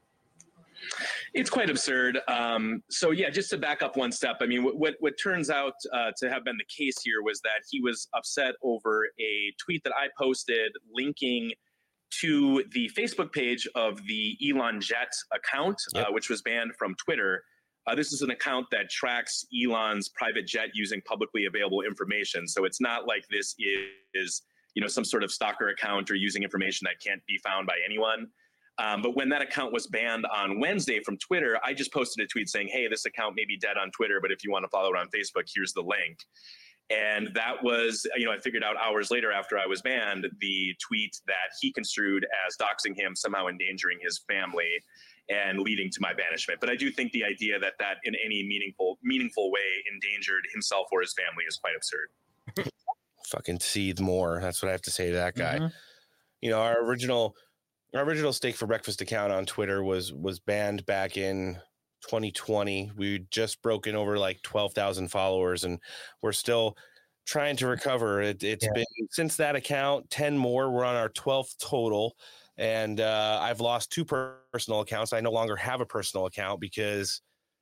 Speaker 17: It's quite absurd. So yeah, just to back up one step, I mean, what turns out to have been the case here was that he was upset over a tweet that I posted linking to the Facebook page of the Elon Jet account, which was banned from Twitter. This is an account that tracks Elon's private jet using publicly available information. So it's not like this is some sort of stalker account or using information that can't be found by anyone. But when that account was banned on Wednesday from Twitter, I just posted a tweet saying, hey, this account may be dead on Twitter, but if you want to follow it on Facebook, here's the link. And that was, I figured out hours later after I was banned, the tweet that he construed as doxing him, somehow endangering his family and leading to my banishment. But I do think the idea that in any meaningful way endangered himself or his family is quite absurd.
Speaker 2: Fucking seethe more. That's what I have to say to that guy. Mm-hmm. Our original Steak for Breakfast account on Twitter was banned back in 2020. We just broken over like 12,000 followers, and we're still trying to recover. It's been since that account 10 more. We're on our 12th total, and I've lost 2 personal accounts. I no longer have a personal account because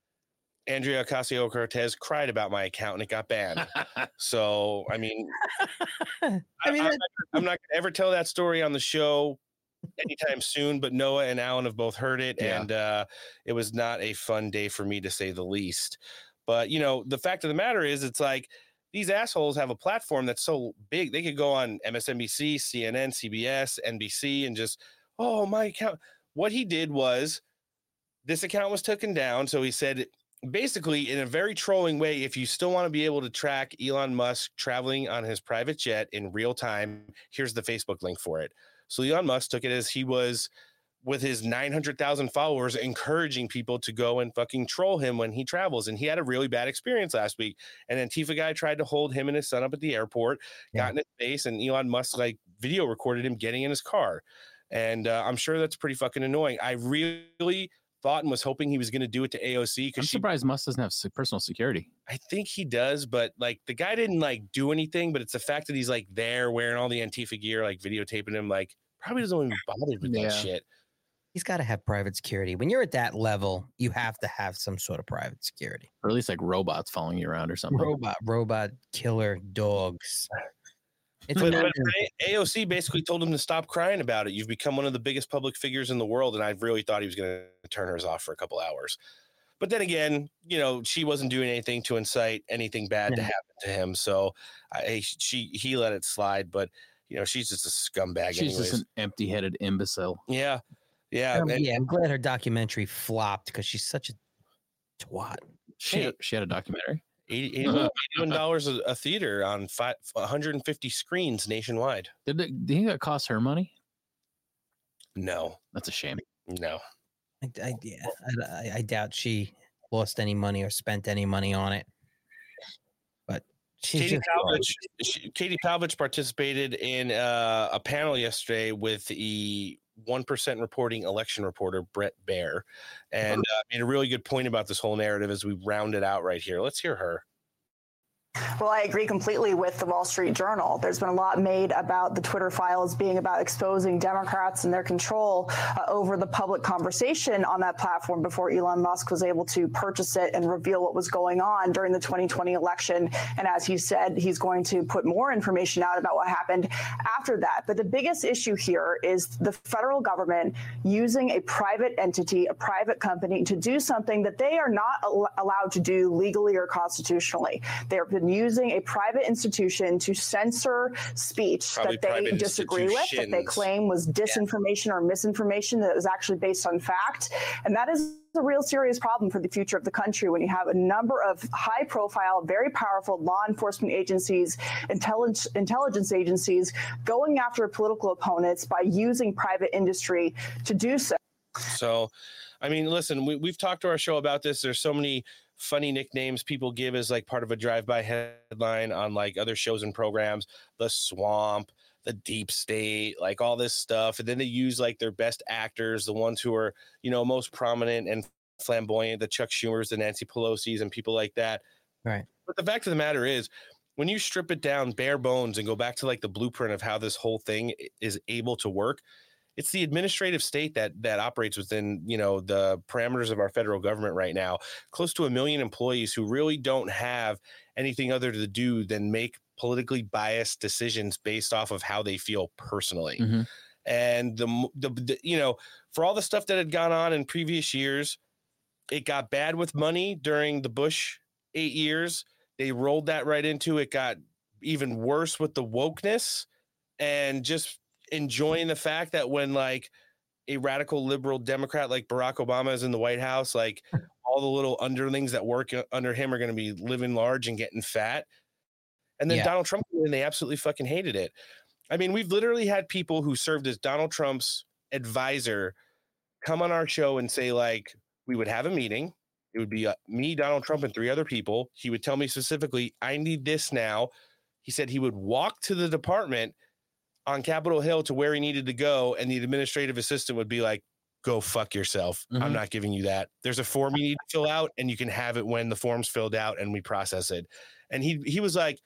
Speaker 2: Andrea Ocasio-Cortez cried about my account and it got banned. So I mean, I'm not gonna ever tell that story on the show anytime soon, but Noah and Alan have both heard it, and it was not a fun day for me, to say the least. But the fact of the matter is, it's like these assholes have a platform that's so big they could go on MSNBC, CNN, CBS, NBC, and just, oh, my account. What he did was, this account was taken down, so he said, basically in a very trolling way, if you still want to be able to track Elon Musk traveling on his private jet in real time, here's the Facebook link for it. So Elon Musk took it as he was, with his 900,000 followers, encouraging people to go and fucking troll him when he travels. And he had a really bad experience last week. An Antifa guy tried to hold him and his son up at the airport, got in his face, and Elon Musk video recorded him getting in his car. And I'm sure that's pretty fucking annoying. I really thought and was hoping he was going to do it to AOC.
Speaker 3: I'm surprised Musk doesn't have personal security.
Speaker 2: I think he does, but the guy didn't do anything, but it's the fact that he's there wearing all the Antifa gear, videotaping him, probably doesn't even bother with that shit.
Speaker 4: He's got to have private security. When you're at that level, you have to have some sort of private security.
Speaker 3: Or at least robots following you around or something.
Speaker 4: Robot killer dogs.
Speaker 2: But AOC basically told him to stop crying about it. You've become one of the biggest public figures in the world, and I really thought he was going to turn hers off for a couple hours. But then again, she wasn't doing anything to incite anything bad to happen to him. So he let it slide. But she's just a scumbag.
Speaker 3: She's just an empty-headed imbecile.
Speaker 2: Yeah.
Speaker 4: I'm glad her documentary flopped because she's such a twat.
Speaker 3: She had a documentary.
Speaker 2: $81 a theater on 150 screens nationwide.
Speaker 3: Do you think that cost her money?
Speaker 2: No,
Speaker 3: that's a shame.
Speaker 2: No,
Speaker 4: I doubt she lost any money or spent any money on it. But
Speaker 2: Katie Pavlich participated in a panel yesterday with the 1% reporting election reporter Brett Baer, and made a really good point about this whole narrative as we round it out right here. Let's hear her.
Speaker 18: Well, I agree completely with the Wall Street Journal. There's been a lot made about the Twitter files being about exposing Democrats and their control over the public conversation on that platform before Elon Musk was able to purchase it and reveal what was going on during the 2020 election. And as he said, he's going to put more information out about what happened after that. But the biggest issue here is the federal government using a private entity, a private company, to do something that they are not allowed to do legally or constitutionally. They have been using a private institution to censor speech that they disagree with, that they claim was disinformation or misinformation that was actually based on fact. And that is a real serious problem for the future of the country when you have a number of high profile, very powerful law enforcement agencies, intelligence agencies going after political opponents by using private industry to do so.
Speaker 2: So, I mean, listen, we've talked to our show about this. There's so many funny nicknames people give as like part of a drive-by headline on like other shows and programs, the swamp, the deep state, like all this stuff. And then they use like their best actors, the ones who are, you know, most prominent and flamboyant, the Chuck Schumers, the Nancy Pelosi's and people like that.
Speaker 4: Right.
Speaker 2: But the fact of the matter is, when you strip it down bare bones and go back to like the blueprint of how this whole thing is able to work, it's the administrative state that operates within, you know, the parameters of our federal government right now. Close to 1 million employees who really don't have anything other to do than make politically biased decisions based off of how they feel personally.
Speaker 4: Mm-hmm.
Speaker 2: And the you know, for all the stuff that had gone on in previous years, it got bad with money during the Bush 8 years. They rolled that right into it. Got even worse with the wokeness and just enjoying the fact that when like a radical liberal Democrat like Barack Obama is in the White House, like all the little underlings that work under him are going to be living large and getting fat. And then Donald Trump, and they absolutely fucking hated it. I mean, we've literally had people who served as Donald Trump's advisor come on our show and say, like, we would have a meeting. It would be me, Donald Trump, and 3 other people. He would tell me specifically, I need this now. He said he would walk to the department on Capitol Hill to where he needed to go, and the administrative assistant would be like, go fuck yourself. I'm not giving you that. There's a form you need to fill out, and you can have it when the form's filled out and we process it. And he was like,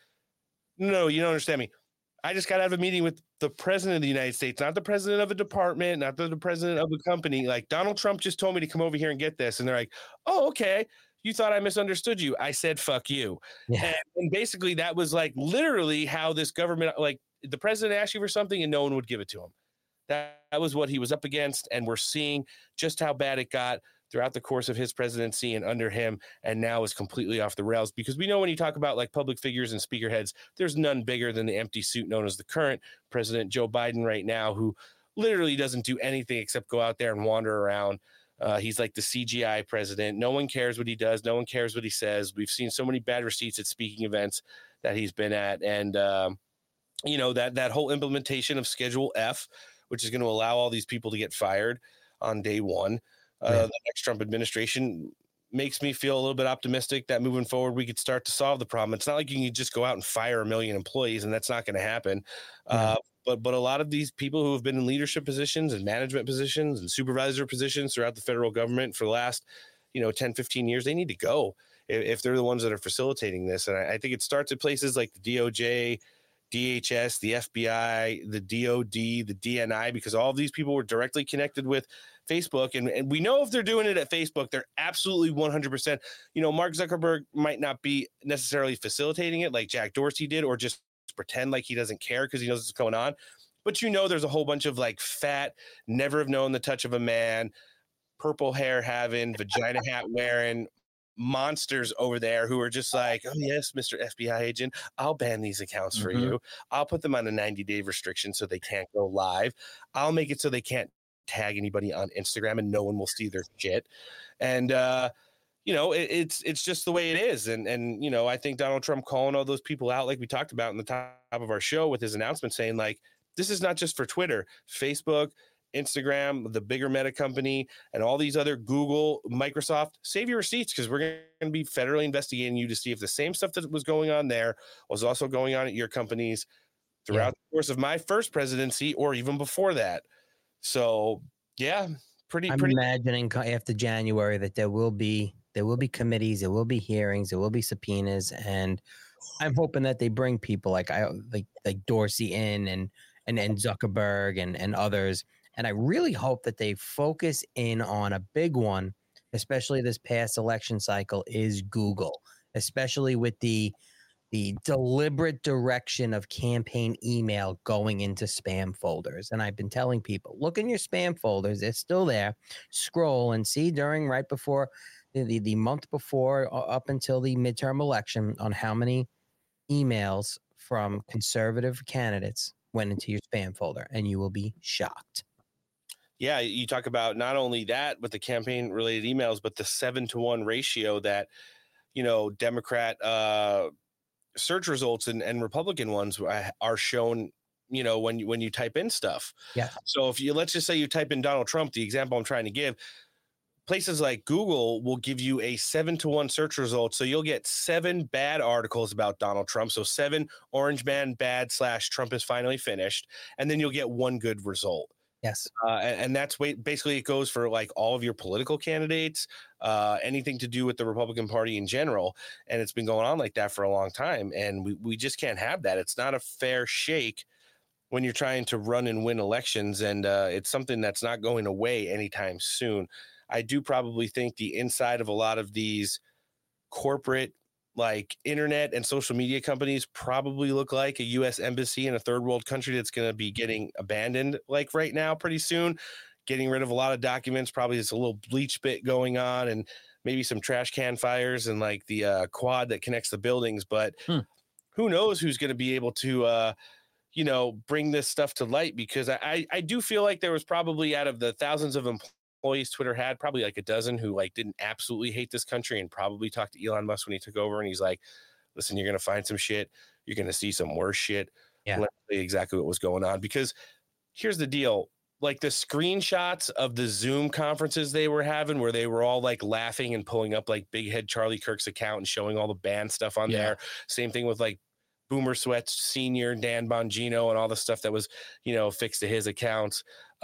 Speaker 2: no, you don't understand me. I just got to have a meeting with the president of the United States, not the president of a department, not the president of a company. Like, Donald Trump just told me to come over here and get this. And they're like, oh, okay. You thought I misunderstood you. I said, fuck you. Yeah. And basically that was like literally how this government, like, the president asked you for something and no one would give it to him. That was what he was up against. And we're seeing just how bad it got throughout the course of his presidency and under him. And now is completely off the rails, because we know when you talk about like public figures and speakerheads, there's none bigger than the empty suit known as the current president, Joe Biden, right now, who literally doesn't do anything except go out there and wander around. He's like the CGI president. No one cares what he does. No one cares what he says. We've seen so many bad receipts at speaking events that he's been at. And, you know, that whole implementation of Schedule F, which is going to allow all these people to get fired on day one. The next Trump administration makes me feel a little bit optimistic that moving forward, we could start to solve the problem. It's not like you can just go out and fire 1 million employees, and that's not going to happen. But a lot of these people who have been in leadership positions and management positions and supervisor positions throughout the federal government for the last, 10, 15 years, they need to go if they're the ones that are facilitating this. And I think it starts at places like the DOJ, DHS, the FBI, the DOD, the DNI, because all of these people were directly connected with Facebook. And we know if they're doing it at Facebook, they're absolutely 100%. Mark Zuckerberg might not be necessarily facilitating it like Jack Dorsey did, or just pretend like he doesn't care because he knows what's going on. But there's a whole bunch of like fat, never have known the touch of a man, purple hair having, vagina hat wearing monsters over there who are just like, oh yes, Mr. FBI agent, I'll ban these accounts for you. I'll put them on a 90-day restriction so they can't go live. I'll make it so they can't tag anybody on Instagram and no one will see their shit. And it's just the way it is. And I think Donald Trump calling all those people out, like we talked about in the top of our show with his announcement, saying like, this is not just for Twitter, Facebook, Instagram, the bigger Meta company, and all these other, Google, Microsoft, save your receipts, because we're going to be federally investigating you to see if the same stuff that was going on there was also going on at your companies throughout the course of my first presidency or even before that. So I'm
Speaker 4: imagining after January that there will be committees, there will be hearings, there will be subpoenas, and I'm hoping that they bring people like Dorsey in and Zuckerberg and others. And I really hope that they focus in on a big one, especially this past election cycle, is Google, especially with the deliberate direction of campaign email going into spam folders. And I've been telling people, look in your spam folders. They're still there. Scroll and see right before the month before up until the midterm election on how many emails from conservative candidates went into your spam folder, and you will be shocked.
Speaker 2: Yeah, you talk about not only that with the campaign related emails, but the 7-to-1 ratio that, Democrat search results and Republican ones are shown, when you type in stuff.
Speaker 4: Yeah.
Speaker 2: So let's just say you type in Donald Trump, the example I'm trying to give, places like Google will give you a 7-to-1 search result. So you'll get 7 bad articles about Donald Trump. So 7 orange man bad / Trump is finally finished. And then you'll get 1 good result.
Speaker 4: Yes.
Speaker 2: And that's basically it goes for like all of your political candidates, anything to do with the Republican Party in general. And it's been going on like that for a long time. And we just can't have that. It's not a fair shake when you're trying to run and win elections. And it's something that's not going away anytime soon. I do probably think the inside of a lot of these corporate like internet and social media companies probably look like a U.S. embassy in a third world country that's going to be getting abandoned like right now pretty soon, getting rid of a lot of documents. Probably there's a little bleach bit going on and maybe some trash can fires and like the quad that connects the buildings. But who knows who's going to be able to, bring this stuff to light, because I do feel like there was probably out of the thousands of employees Twitter had, probably like a dozen who like didn't absolutely hate this country and probably talked to Elon Musk when he took over, and he's like, listen, you're going to find some shit. You're going to see some worse shit.
Speaker 4: Yeah.
Speaker 2: Let me tell you exactly what was going on, because here's the deal. Like the screenshots of the Zoom conferences they were having where they were all like laughing and pulling up like Big Head Charlie Kirk's account and showing all the banned stuff on there. Same thing with like Boomer Sweats Senior, Dan Bongino, and all the stuff that was, fixed to his accounts.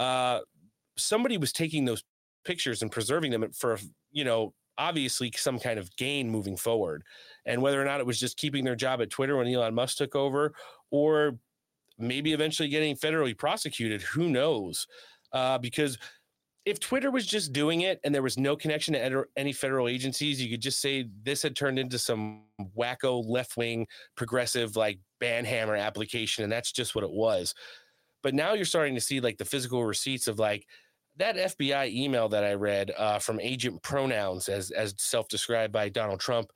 Speaker 2: Somebody was taking those pictures and preserving them for, obviously some kind of gain moving forward. And whether or not it was just keeping their job at Twitter when Elon Musk took over, or maybe eventually getting federally prosecuted, who knows? Because if Twitter was just doing it and there was no connection to any federal agencies, you could just say this had turned into some wacko left-wing progressive like banhammer application, and that's just what it was. But now you're starting to see like the physical receipts of like that FBI email that I read from Agent Pronouns, as self-described by Donald Trump,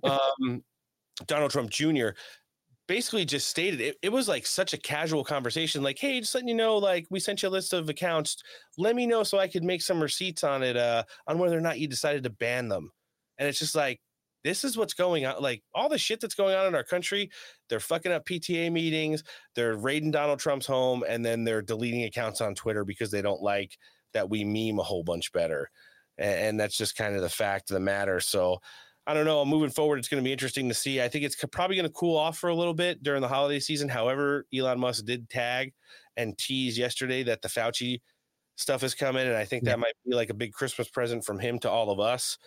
Speaker 2: Donald Trump Jr., basically just stated it was like such a casual conversation, like, hey, just letting you know, like we sent you a list of accounts. Let me know so I could make some receipts on it, on whether or not you decided to ban them. And it's just like, this is what's going on. Like all the shit that's going on in our country, they're fucking up PTA meetings. They're raiding Donald Trump's home, and then they're deleting accounts on Twitter because they don't like that we meme a whole bunch better. And that's just kind of the fact of the matter. So I don't know. Moving forward, it's going to be interesting to see. I think it's probably going to cool off for a little bit during the holiday season. However, Elon Musk did tag and tease yesterday that the Fauci stuff is coming. And I think that might be like a big Christmas present from him to all of us.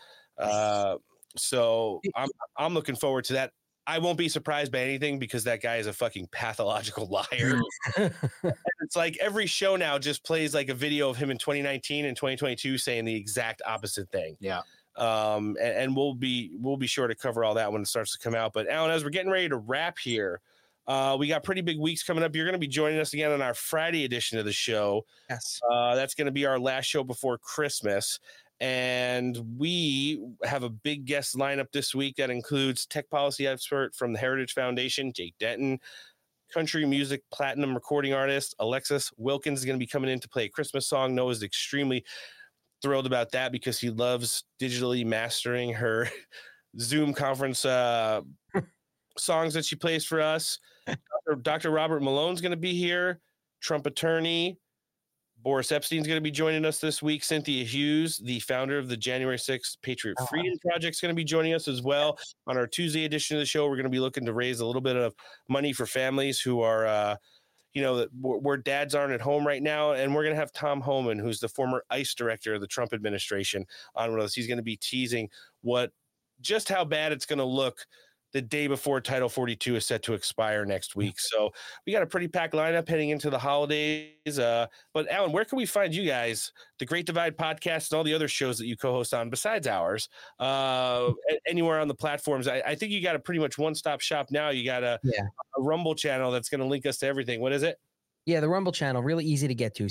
Speaker 2: So I'm looking forward to that. I won't be surprised by anything because that guy is a fucking pathological liar. It's like every show now just plays like a video of him in 2019 and 2022 saying the exact opposite thing.
Speaker 3: Yeah.
Speaker 2: And we'll be sure to cover all that when it starts to come out. But Alan, as we're getting ready to wrap here, we got pretty big weeks coming up. You're going to be joining us again on our Friday edition of the show.
Speaker 4: Yes.
Speaker 2: That's going to be our last show before Christmas. And we have a big guest lineup this week that includes tech policy expert from the Heritage Foundation, Jake Denton, country music platinum recording artist Alexis Wilkins is going to be coming in to play a Christmas song. Noah's extremely thrilled about that because he loves digitally mastering her Zoom conference songs that she plays for us. Dr. Robert Malone's going to be here. Trump attorney Boris Epstein's going to be joining us this week. Cynthia Hughes, the founder of the January 6th Patriot Freedom Project, is going to be joining us as well. On our Tuesday edition of the show, we're going to be looking to raise a little bit of money for families who are where dads aren't at home right now. And we're going to have Tom Homan, who's the former ICE director of the Trump administration, on with us. He's going to be teasing just how bad it's going to look the day before Title 42 is set to expire next week. So we got a pretty packed lineup heading into the holidays. But Alan, where can we find you guys, the Great Divide podcast and all the other shows that you co-host on besides ours, anywhere on the platforms? I think you got a pretty much one-stop shop now. You got a Rumble channel that's going to link us to everything. What is it?
Speaker 4: Yeah, the Rumble channel, really easy to get to,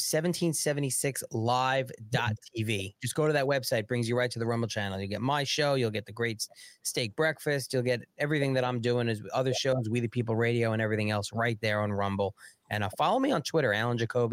Speaker 4: 1776live.tv. Just go to that website, brings you right to the Rumble channel. You get my show, you'll get the Great Steak Breakfast, you'll get everything that I'm doing, as other shows, We the People Radio, and everything else right there on Rumble. And follow me on Twitter, Alan Jacoby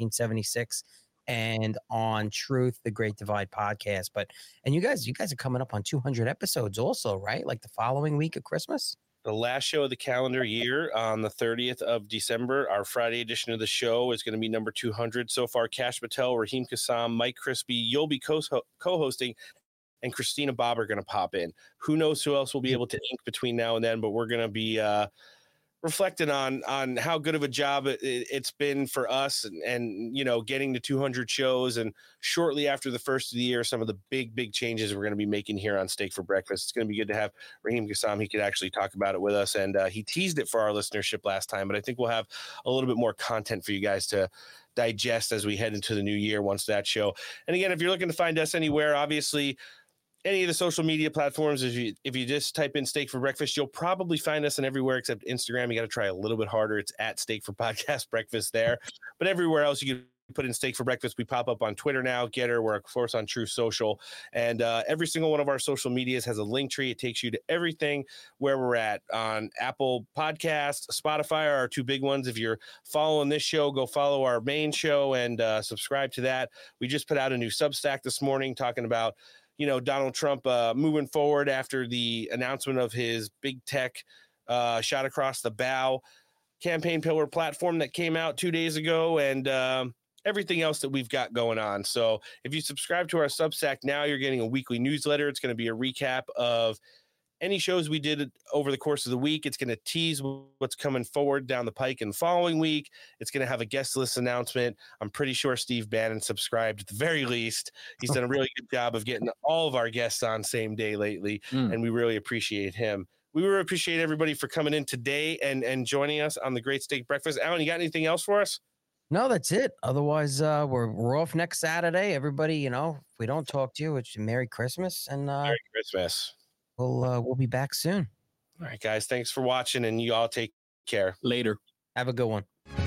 Speaker 4: 1776, and on Truth, the Great Divide podcast. And you guys are coming up on 200 episodes also, right? Like the following week of Christmas?
Speaker 2: The last show of the calendar year on the 30th of December. Our Friday edition of the show is going to be number 200. So far, Kash Patel, Raheem Kassam, Mike Crispy, you'll be co-hosting, and Christina Bob are going to pop in. Who knows who else will be able to ink between now and then, but we're going to be reflecting on how good of a job it's been for us and you know, getting to 200 shows. And shortly after the first of the year, some of the big changes we're going to be making here on Steak for Breakfast. It's going to be good to have Raheem Kassam. He could actually talk about it with us. And he teased it for our listenership last time, but I think we'll have a little bit more content for you guys to digest as we head into the new year once that show. And again, if you're looking to find us anywhere, obviously, any of the social media platforms, if you just type in Steak for Breakfast, you'll probably find us in everywhere except Instagram. You got to try a little bit harder. It's at Steak for Podcast Breakfast there. But everywhere else, you can put in Steak for Breakfast. We pop up on Twitter now, Getter. We're, of course, on True Social. And every single one of our social medias has a link tree. It takes you to everything where we're at on Apple Podcasts, Spotify are our two big ones. If you're following this show, go follow our main show and subscribe to that. We just put out a new Substack this morning talking about, you know, Donald Trump moving forward after the announcement of his big tech shot across the bow campaign pillar platform that came out 2 days ago, and everything else that we've got going on. So if you subscribe to our Substack now, you're getting a weekly newsletter. It's going to be a recap of any shows we did over the course of the week. It's going to tease what's coming forward down the pike in the following week. It's going to have a guest list announcement. I'm pretty sure Steve Bannon subscribed at the very least. He's done a really good job of getting all of our guests on same day lately, and we really appreciate him. We really appreciate everybody for coming in today and joining us on the Great Steak Breakfast. Alan, you got anything else for us?
Speaker 4: No, that's it. Otherwise, we're off next Saturday. Everybody, you know, if we don't talk to you, it's Merry Christmas. And
Speaker 2: Merry Christmas.
Speaker 4: We'll be back soon.
Speaker 2: All right, guys. Thanks for watching, and you all take care.
Speaker 3: Later.
Speaker 4: Have a good one.